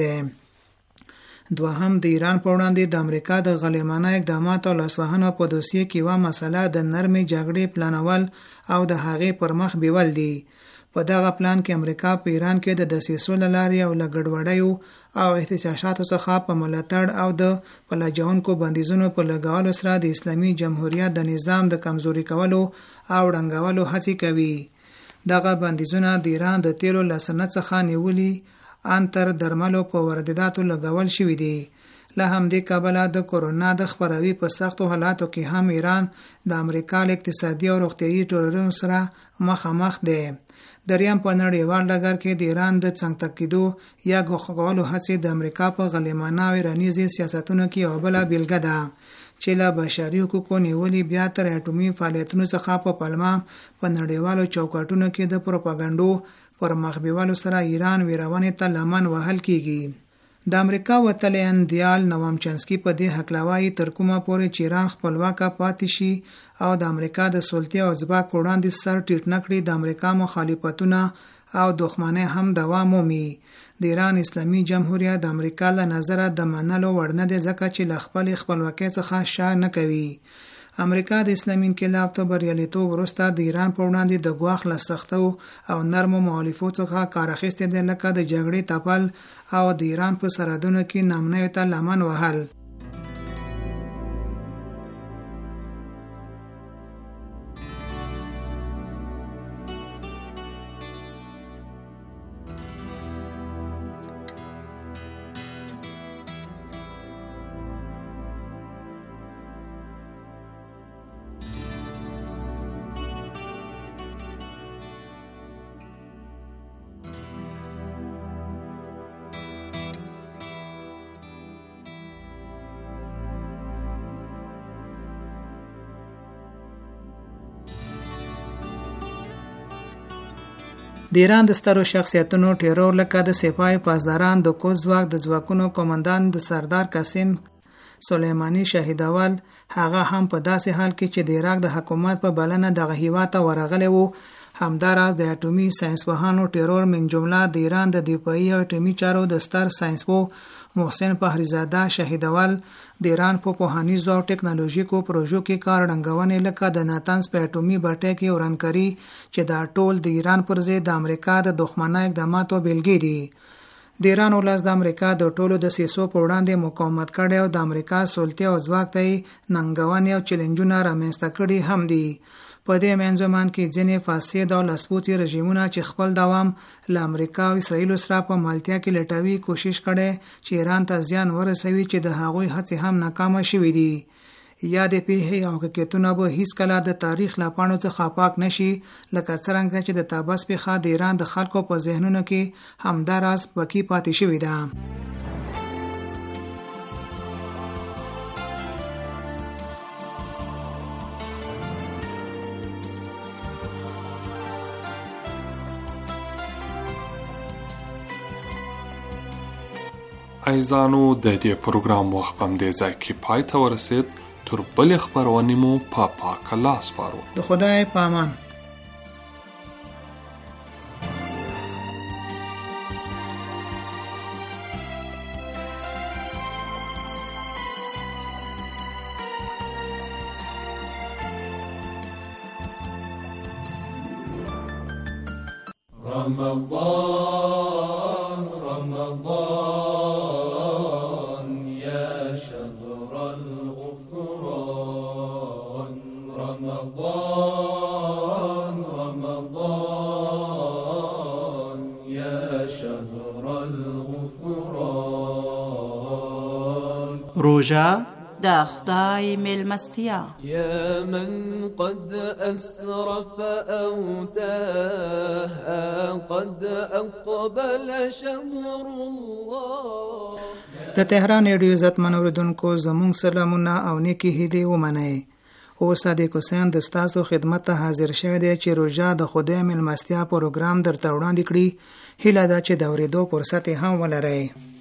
دی. دوهم، د ایران په وړاندې د امریکا د غلیمانه اقداماتو او لاسوهنو په دوسیې کې یوه مسله د نرمې جګړې پلانول او د هغې پر مخ بیول دي. په دغه پلان کې امریکا په ایران کې د دسیسو له لارې او له ګډوډیو او احتجاجاتو څخه په ملاتړ او د پلاجونکو بندیزونو په لګولو سره د اسلامي جمهوریت د نظام د کمزوري کولو او ړنګولو هڅې کوي. دغه بندیزونه د ایران د تیلو له صنعت څخه نیولي ان تر درملو په وارداتو لګول شوي دي. له همدې کبله د کورونا د خپراوي په سختو حالاتو کې هم ایران د امریکا له اقتصادي او روغتیايي تروریزم سره مخامخ دی. دریم، په نړیوال ډګر کې د ایران د څنګ تکیدو یا ګوښه کولو هڅې د امریکا په غلیمانه او ایرانیزي سیاستونو کې یوه بله بیلګه ده چې له بشري حقوقو نیولې بیا تر اټومي فعالیتونو څخه په پلمه په نړیوالو چوکاټونو کې د پروپاګاندا پر مخ بیولو سره ایران ویرونې ته لمن وهل کیږي. د امریکا وتلیان دیال نوام چانسکی په دې حکلاوی تر کومه پورې چې ایران خپلواکه پاتې شي او د امریکا د سلطې او ځواک وړاندې سر ټیټ نکړي د امریکا مخالفتونه او دښمنۍ هم دوام مومي. د ایران اسلامي جمهوریت د امریکا له نظره د منلو وړ نه دی ځکه چې له خپل خپلواکۍ څخه شا نه کوي. امریکا د اسلامي انقلاب ته بریالیتوب وروسته د ایران په وړاندې د ګواښ له سختو او نرمو مخالفو څخه کار اخیستی دی لکه د جګړې تپل او د ایران په سرحدونو کې نامنیو ته لمن وهل. د ایران د سترو شخصیتونو ټیرور لکه د سپاه پاسداران د کوز ځواک د ځواکونو قومندان د سردار قاسم سلیمانی شهیدول هغه هم په داسې حال کې چې د عراق د حکومت په بلنه دغه هیواد ته ورغلی وو. همداراز د اټومي ساينسپوهانو ټیرور من جمله د ایران د دفاعي او اټومي چارو د ستر ساينسپوه محسن فهریزاده شهیدول د ایران په پوهنیزو او ټکنالوژیکو پروژو کې کار ډنګونې لکه د ناتنز په اټومي بټۍ کې ورانکاري چې دا ټول د ایران پر ضد د امریکا د دښمنۍ اقداماتو بیلګې دي. د ایران ولس د امریکا د ټولو د سیاسو په وړاندې مقاومت کړی او د امریکا سلطې او ځواک ته ننګونې او چیلنجونه رامنځته کړي هم دي. په دې منځمان کې ځینې فاسد او لاسپوڅي رژیمونه چې خپل دوام له امریکا او اسرائیل سره په مالتیا کې لټوي کوشش کړي چې ایران ته زیان ورسوي چې د هغوی هڅې هم ناکامه شوې دي. یا د پیښې او حقیقتونه به هیڅ کله د تاریخ له پاڼو څخه پاک نشي لکه څرنګه چې د تابس پیښه د ایران د خلکو په ذهنونو کې همداراز پکې پاتې شوې ده. ایزانو د دې پروګرام وخت هم دې ځای کې پای ته ورسید. تر بلې خپرونې مو په پاک الله سپارو. د خدای په امان. رمضان رمضان يا شهر الغفران رمضان رمضان يا شهر الغفران روژه د خدای میلمستیا يا من قد أسرف أو تاه قد أقبل شهر الله. د تهران ریډیو عزت منوردونکو زموږ سلامونه او نیکی هدیه ومنئ. او صادق حسین د تاسو خدمت ته حاضر شوی دی چې روژه د خدای میلمستیا پروګرام درته وړاندې کړي. هیله ده چې د اورېدو فرصت هم ولرئ.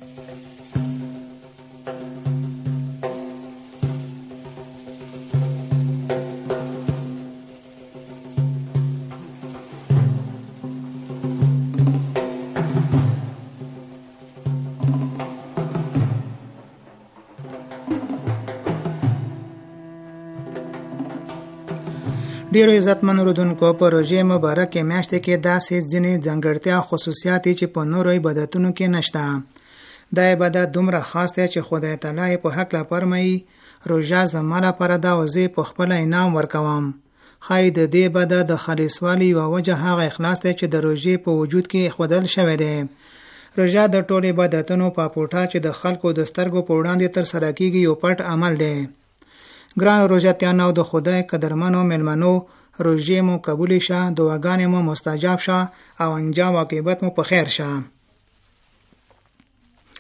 ډیرو عزتمن اوریدونکو په روژې مبارکې میاشتې کې داسې ځینې ځانګړتیا خصوصیات چې په نورو عبادتونو کې نشته. دا عبادت دومره خاص دی چې خدای تعالی په حق لا فرمایي روژه زما لپاره ده او زه په خپل انعام ورکوم. ښایي د دې عبادت د خالصوالي یوه وجه هغه اخلاص دی چې د روژې په وجود کې ښودل شوی دی. روژه د ټولو عبادتونو په پوټه چې د خلکو د سترګو په وړاندې ترسره کیږي یو پټ عمل دی. ګران روژه‌تیانو د خدای قدرمنو مېلمنو، روژې مو قبول شه، دعاګانې مو مستجاب شه او انجام عاقبت مو په خیر شه.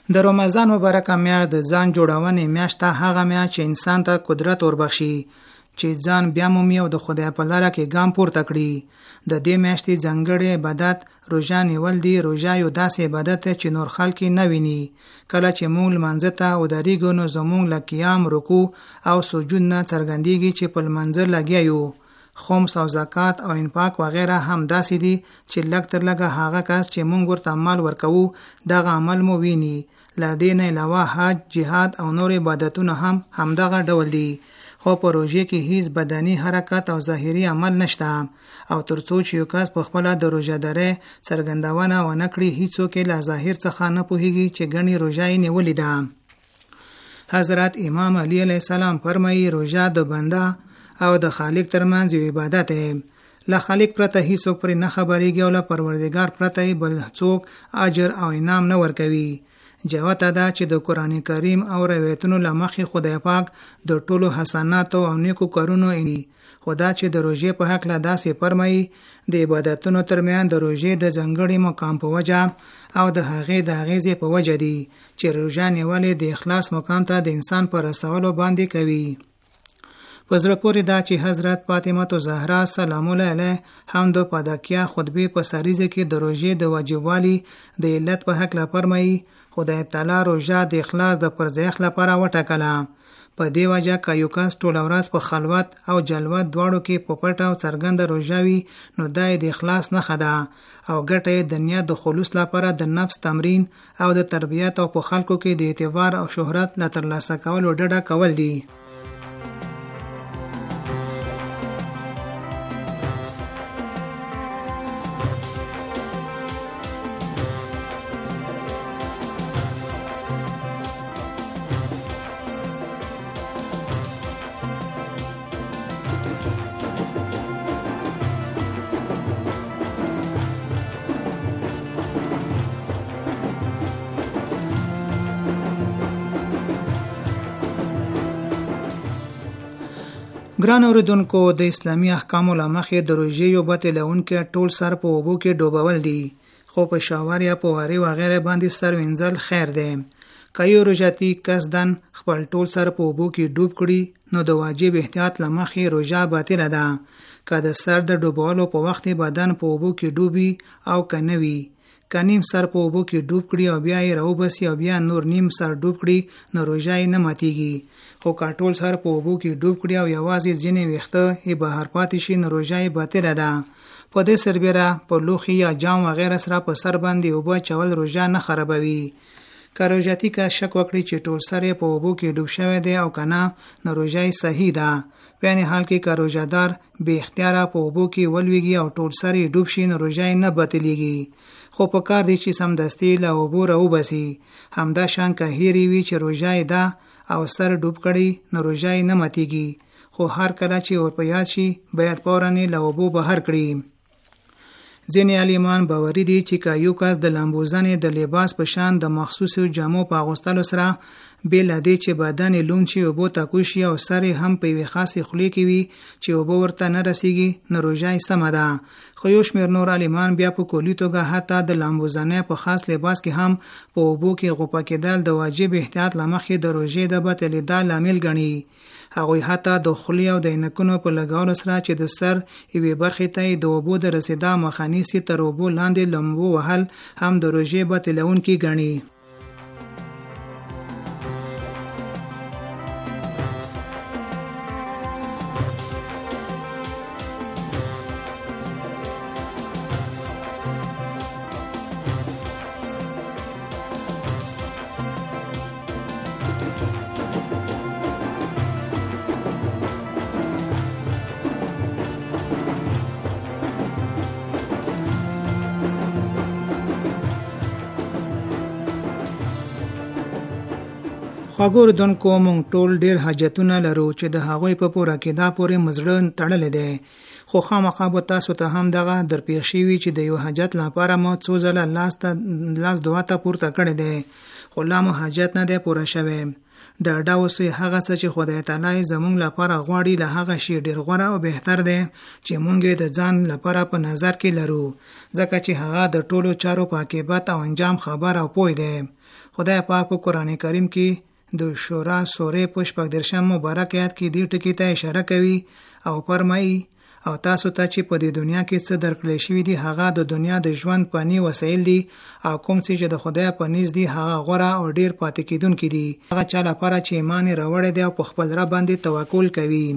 د رمضان مبارک میاشت د ځان جوړونې میاشت هغه میاشت چې انسان ته قدرت وربخشي چې ځان بیا مومي او د خدای په لاره کې ګام پورته کړي. د دې میاشتې ځانګړی عبادت روژه نیول دی. روژه یو داسې عبادت دی چې نور خلک نه ویني. کله چې موږ لمانځه ته ودرېږو نو زموږ له قیام، رکوع او سجود نه څرګندېږي چې په لمانځه لګیا یو. خمس او زکات او انفاق وغیره هم داسې دي چې لږ تر لږه هغه کس چې موږ ورته مال ورکوو دغه عمل مو ویني. له دې نه علاوه حج، جهاد او نور عبادتونه هم همدغه ډول دي. خو په روژه کې هیڅ بدني حرکت او ظاهري عمل نشته او ترڅو چې یو کس په خپل د روژهدارۍ څرګندونه ونه کړي هیڅوک له ظاهر څخه نه پوهیږي چې ګڼي روژه یې نیولې ده. حضرت امام علی علیه السلام فرمایي روژه د بنده او د خالق ترمنځ یو عبادت دی. له خالق پرته هیڅوک پرې نه خبرېږي او له پروردګار پرته بل څوک اجر او انعام نه ورکوي. جواب دا چې د قران کریم او روایتونو لمخې خدای پاک د ټولو حسنات او نیکو کارونو اني. خدا چې د روژې په حق لا داسې فرمایي د عبادتونو ترمن د روژې د ځنګړي مقام په وجه او د هغې د اغیزې په وجه دي چې روژه نیولې د اخلاص مقام ته د انسان پر رسولو باندې کوي. په زړه پورې دا چې حضرت فاطمه الزهرا سلام الله علیها هم د پادکیا خطبه په سریزه کې د روژې د واجبوالي د علت په حق لا فرمایي خدای تعالی روژه د اخلاص د پرځایخ لپاره وټاکله. په دې وجه که یو کس ټوله ورځ په خلوت او جلوت دواړو کې په پټه او څرګنده روژه وي نو دا د اخلاص نښه ده او ګټه یې د نیت د خلوص لپاره د نفس تمرین او د تربیت او په خلکو کې د اعتبار او شهرت له ترلاسه کولو ډډه کول دي. ګران اوریدونکو د اسلامي احکامو لمخې د روژې یو باطلونکي ټول سر په اوبو کې ډوبول دي خو په شاور یا په واري وغیره باندې سر وینځل خیر دی. که یو روژاتي قصدن خپل ټول سر په اوبو کې ډوب کړي نو د واجب احتیاط لمخې روژه باطله ده. که د سر د ډوبولو په وخت بدن په اوبو کې ډوبي او که نه وي که نیم سر په اوبو کې ډوب کړي او بیا یې راوباسي او بیا نور نیم سر ډوب کړي نو روژه یې نه ماتیږي. خو که ټول سر په اوبو کې ډوب کړي او یوازې ځینې ویښته یې بهر پاتې شي نو روژه یې باطله ده. په دې سربیره په لوښي یا جام وغیره سره په سر باندې اوبه چول روژه نه خرابوي. که روژاتي که شک وکړي چې ټول سر یې په اوبو کې ډوب شوی دی او که نه نو روژه یې صحیح ده. په یعنې حال کې که روژهدار بې اختیاره په اوبو کې ولویږي او ټول سر یې ډوب شي نو روژه یې نه باطلیږي. خو په کار دی چې سمدستي له اوبو راوباسي. همدا شان که هیرې وي چې روژه یې ده او سر ډوب کړي نو روژه یې نه ماتیږي. خو هر کله چې ورپه یاد شي باید فوراً له اوبو بهر کړي. ځینې عالمان باوري دي چې که یو کس د لامبوزنې د لباس په شان د مخصوصو جامو په اغوستلو سره بېله دې چې بدن یې لوند شي اوبو ته کوز شي او سر یې هم په یوې خاصې خولې کې وي چې اوبه ورته نه رسیږي نو روژه یې سمه ده. خو یو شمېر نور عالمان بیا په کلي توګه حتی د لامبوزنې په خاص لباس کې هم په اوبو کې غوپه کېدل د واجب احتیاط له مخې د روژې د باطلېدا لامل ګڼي. هغوی حتی د خولې او د عینکونو په لګولو سره چې د سر یوې برخې ته د اوبو د رسېدا مخه نیسي تر اوبو لاندې لامبو وهل هم د روژې باطلونکي ګڼي. خواږه اردوونکو مونږ ټول ډیر حاجتونه لرو چې د هغوی په پوره کېدا پورې مزړه تړلی دی. خو خامخا به تاسو ته هم دغه درپېښ شوي چې د یو حاجت لپاره مو څو ځله لاس دعا ته پورته کړی دی خو لا مو حاجت نه دی پوره شوی. ډاډه اوسئ هغه څه چې خدای تعالی زموږ لپاره غواړي له هغه شی ډیر غوره او بهتر دی چې مونږ د ځان لپاره په نظر کې لرو ځکه چې هغه د ټولو چارو په عاقبت او انجام خبر او پوه دی. خدای پاک په قران کریم کې د شورا سورې په 14 مبارک آیات کې دې ټکی ته اشاره کوي او فرمایي او تاسو ته چې په دې دنیا کې څه درکړل شوی دی هغه د دنیا د ژوند پانی وسایل دي او کوم چې د خدای په نيز دی هغه غوړه او ډیر پاتې کیدونکې دي. هغه چا لپاره چې ایمان راوړی دی او په خپل رب باندې توکل کوي.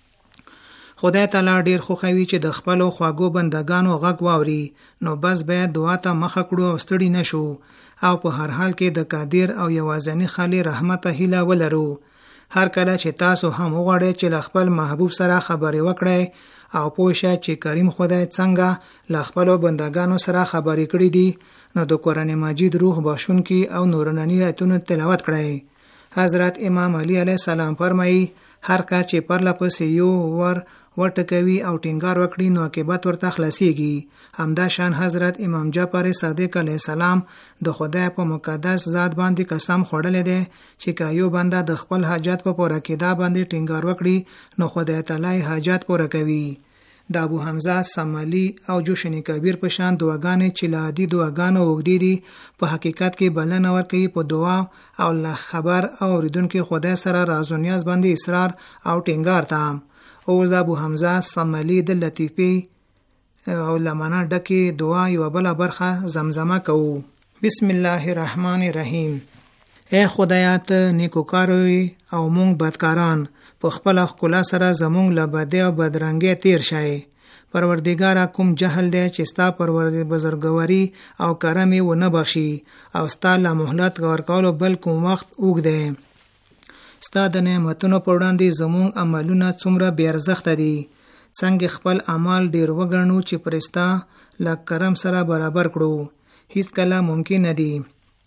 خدای تعالی ډیر خوښوي چې د خپل خواږو بندگانو غږ واوري. نو بس باید دعا ته مخ کړو او ستړي نشو او په هر حال کې د قادر او یوازنی خالق رحمت هیله ولرو. هر کله چې تاسو هم وغواړئ چې خپل محبوب سره خبرې وکړئ او پوښه چې کریم خدای څنګه له خپل بندگانو سره خبرې کړې دي نو د قران مجید روح باشونکي او نوراني آیتونو تلاوت کړئ. حضرت امام علی علیه السلام فرمایي هر کا چې پر لپس یو ور ورټکوي او ټینګار وکړي نو عاقبت ورته خلاصيږي. همدا شان حضرت امام جعفر صادق علیه السلام د خدای په مقدس ذات باندې قسم خوړل دي چې کایو بنده د خپل حاجت په پوره کېدا باندې ټینګار وکړي نو خدای تعالی حاجت پوره کوي. د ابو حمزه سمالی او جوشنی کبیر په شان دعاګانې چې لادي دعاګانو وګدي دي په حقیقت کې بلنه ورکوي په دعا او الله خبر او اوریدونکو خدای سره راز و نیاز باندې اصرار او ټینګار تام. او د ابو حمزه سمالی د لطیفه او لمنه ډکه دعا یو بل برخه زمزمه کوو. بسم الله الرحمن الرحیم. اے خدای ته نیکوکاروي او مونږ بدکاران په خپل خلا سره زمونږ لبده او بدرنګي تیر شای. پروردگار کوم جهل دی چې ستا پروردګار بزرګوري او کرم و نه بخشي او ستا له مهلت ورکولو بل کوم وخت اوګ دی. ستا د نعمتونو په وړاندې زموږ عملونه څومره بې ارزښته دي. څنګه خپل اعمال ډیر وګڼو چې پرستا له کرم سره برابر کړو. هیڅ کله ممکن نه دي.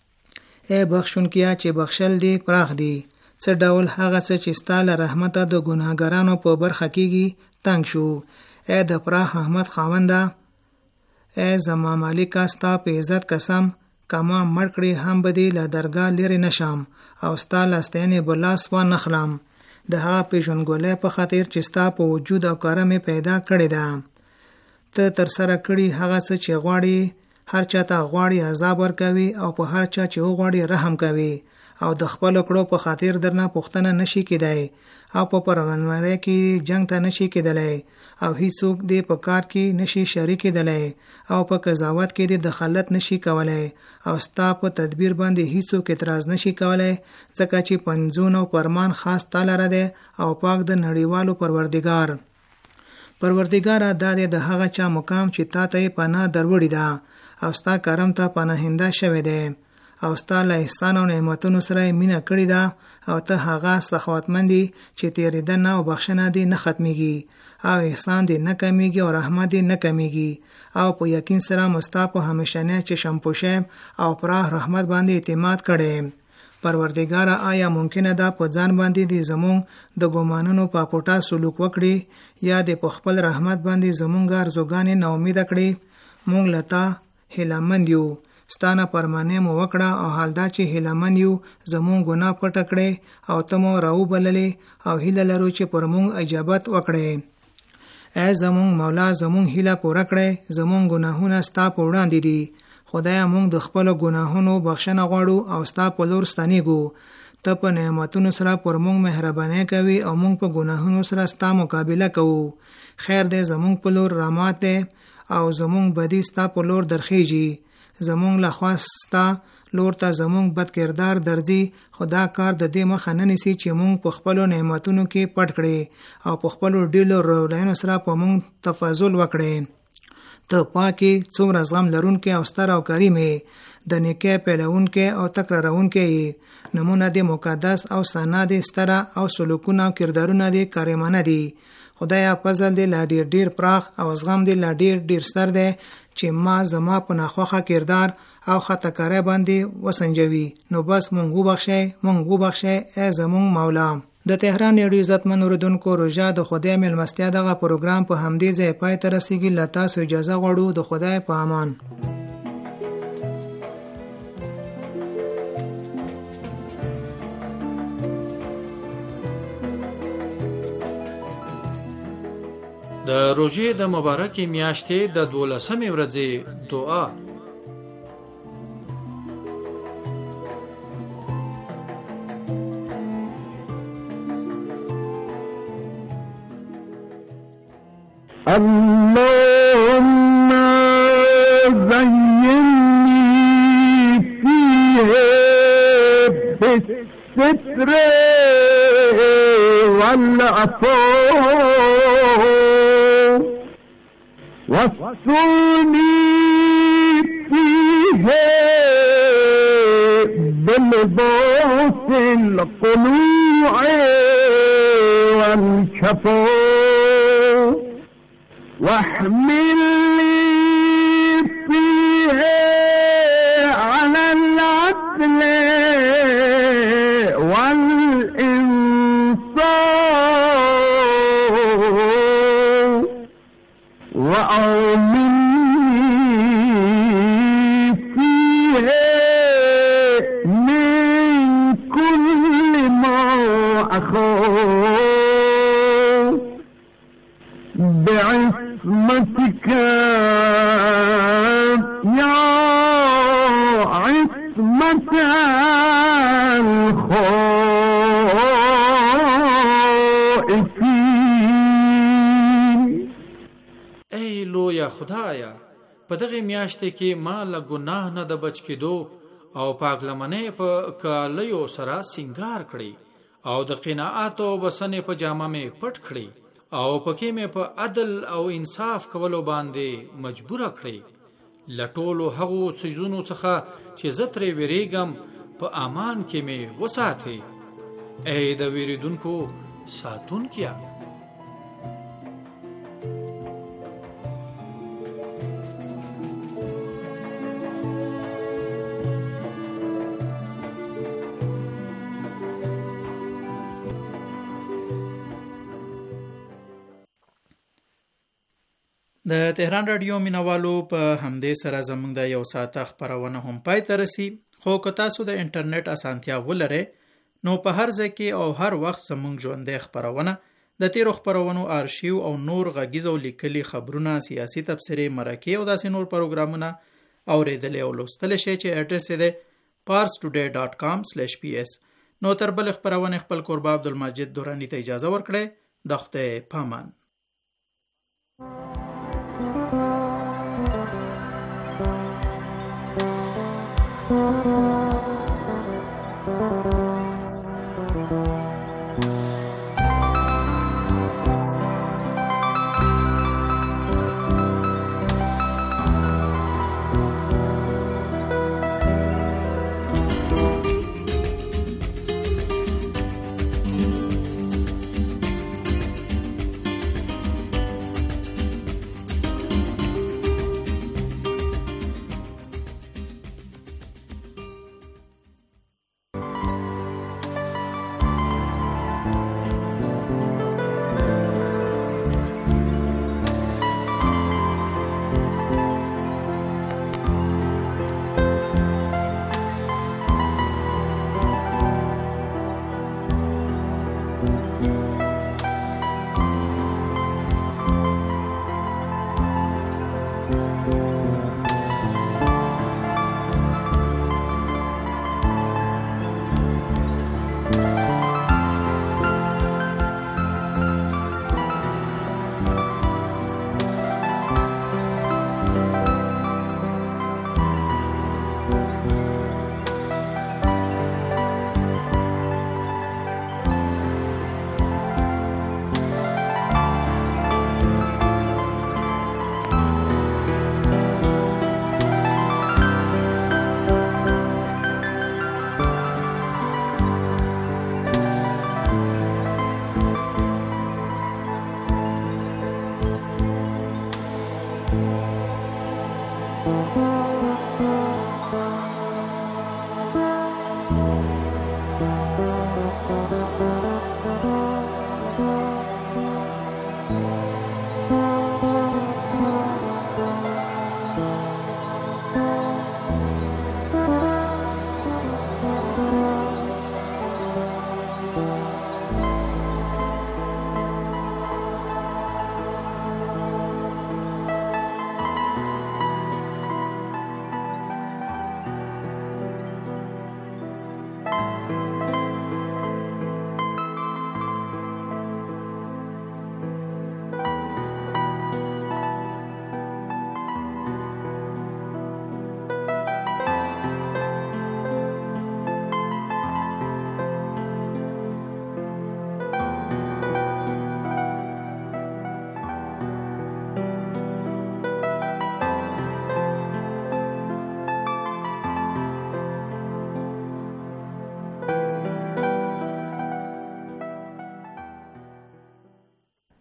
اے بخښونکیا چې بخښل دی پراخ دی. څه ډول هغه څه چې ستا له رحمت د ګناهګارانو په برخه کېږي تنگ شو. اے د پراخ رحمت خاونده، اے زما مالکا ستا په عزت قسم کما مړکړي هم بدی له درگاه لري نشم او ستا لاستینې بلاس و نخلم. د هغه پیژنګولې په خاطر چې ستا په وجود او کرم پیدا کړی ده. ته تر سره کړی هغه څه چې غواړي. هر چا ته غواړي عذاب ورکوي او په هر چا چې غواړي رحم کوي او د خپل کړو په خاطر درنه پښتنه نشي کېدای او په پرونواره کې جنگ ته نشي کېدلای او هیڅوک دې په کار کې نشي شریک کېدلای او په قضاوت کې دې دخالت نشي کولای او ستا په تدبیر باندې هیڅوک اعتراض نشي کولای ځکه چې پنځون او فرمان خاص تعالی را ده او پاک د نړیوالو پروردگار د هغه چا مقام چې تا ته پناه دروړي ده او ستا کرم ته پناهنده شوی دی او ستا له احسان او نعمتونو سره مینه کړی ده او ته هغه سخاوتمندي چې تیریدنه او بخښنه دې نه ختميږي او احسان دې نه کمیږي او رحمت دې نه کمیږي او په یقین سره مستاپ همیشنه چې شمپوشه او پراه رحمت باندې اعتماد کړي. پروردگار آیا ممکنه ده په ځان باندې دې زمون د ګمانونو په پټا سلوک وکړي یا دې په خپل رحمت باندې زمونږ ارزوګانې نا امید کړي. مونږ لتا هلمند یو ستانه پرمانه مو وکړه او حال دا چې هلمند یو زمون ګناه پټ کړي او تمو راو بللې او هیله لرو چې پر مونږ اجابت وکړي. اے زمون مولا زمون هیله پوره کړي. زمون ګناهونه ستا په وړاندې دي. خدای مونږ د خپل ګناهونو بخښنه غواړو او ستا په لور ستنیږو. ته په نعمتونو سره پر مونږ مهرباني کوي او مونږ په ګناهونو سره ستا مقابله کوو. خیر دې زمون په لور رحمت دې او زمون بدی ستا په لور درخیږي. زمون لخواستا لور ته زمون بد کردار درځي. خدا کار د دې مخه نه نسی چې مونږ په خپل نعمتونو کې پټ کړي او په خپل ډیلو رولینو سره په مونږ تفضل وکړي. ته پاکي څومره زغم لرونکې او ستر او کریمه د نیکه پهلونکې او تکرارونکې نمونه دې مقدس او سنا دې ستر او سلوکونه او کردارونه دې کریمانه دي. خدایا فضل دې لا ډیر پراخ او زغم دې لا ډیر ستر دی چې ما زما په ناخوخه کردار او خطا کاری باندې وسنجوي. نو بس مونږ وبخښه ای زمون مولا. د تهران ریډیو عزتمن اوریدونکو روژه د خدای ملمستیا دغه پروګرام په همدې ځای پای ته رسیږي. له تاسو اجازه غواړو. د خدای په امان. د روژې د مبارکې میاشتې د 12مې ورځې دعا. اللهم زيني فيه بالستر والعفو واسترني فيه بلباس القنوع والكفو واحملني فيه على العدل والإنصاف وأعملني فيه من كل ما أخاف بعصمتك يا عصمة الخائفين. ای لویا خدایا، په دغه میاشت کې ما له ګناه نه د بچ کېدو او پاک لمنې په کالیو سره سنگار کړی او د قناعت او بسنې په جامه مې پټ کړی او پکې مې په عدل او انصاف کولو باندې مجبور کړی. لټولو هغو سيزونو څخه چې زه ترې ویریږم په امان کې مې وساتې. ای د ویریدونکو ساتونکیا. د تهران رادیو مینوالو په همدې سره زموږ د یو ساعت خبرونه هم پای ته رسي. خو که تاسو د انټرنیټ اسانتیا ولرئ نو په هر ځای کې او هر وخت زموږ ژوندۍ خبرونه د تیرو خبرونو آرشیو او نور غږیز او لیکلي خبرونه، سیاسي تبصرې، مرکې او داسې نور پروګرامونه اوریدلی او لوستلی شئ چې اډرس یې دی parstoday.com/ps. نو تر بل خبرونه خپل کوربه عبدالمجید دورانی ته اجازه ورکړئ. د خدای پامان.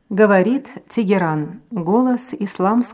Говорит Тегеран. Голос исламского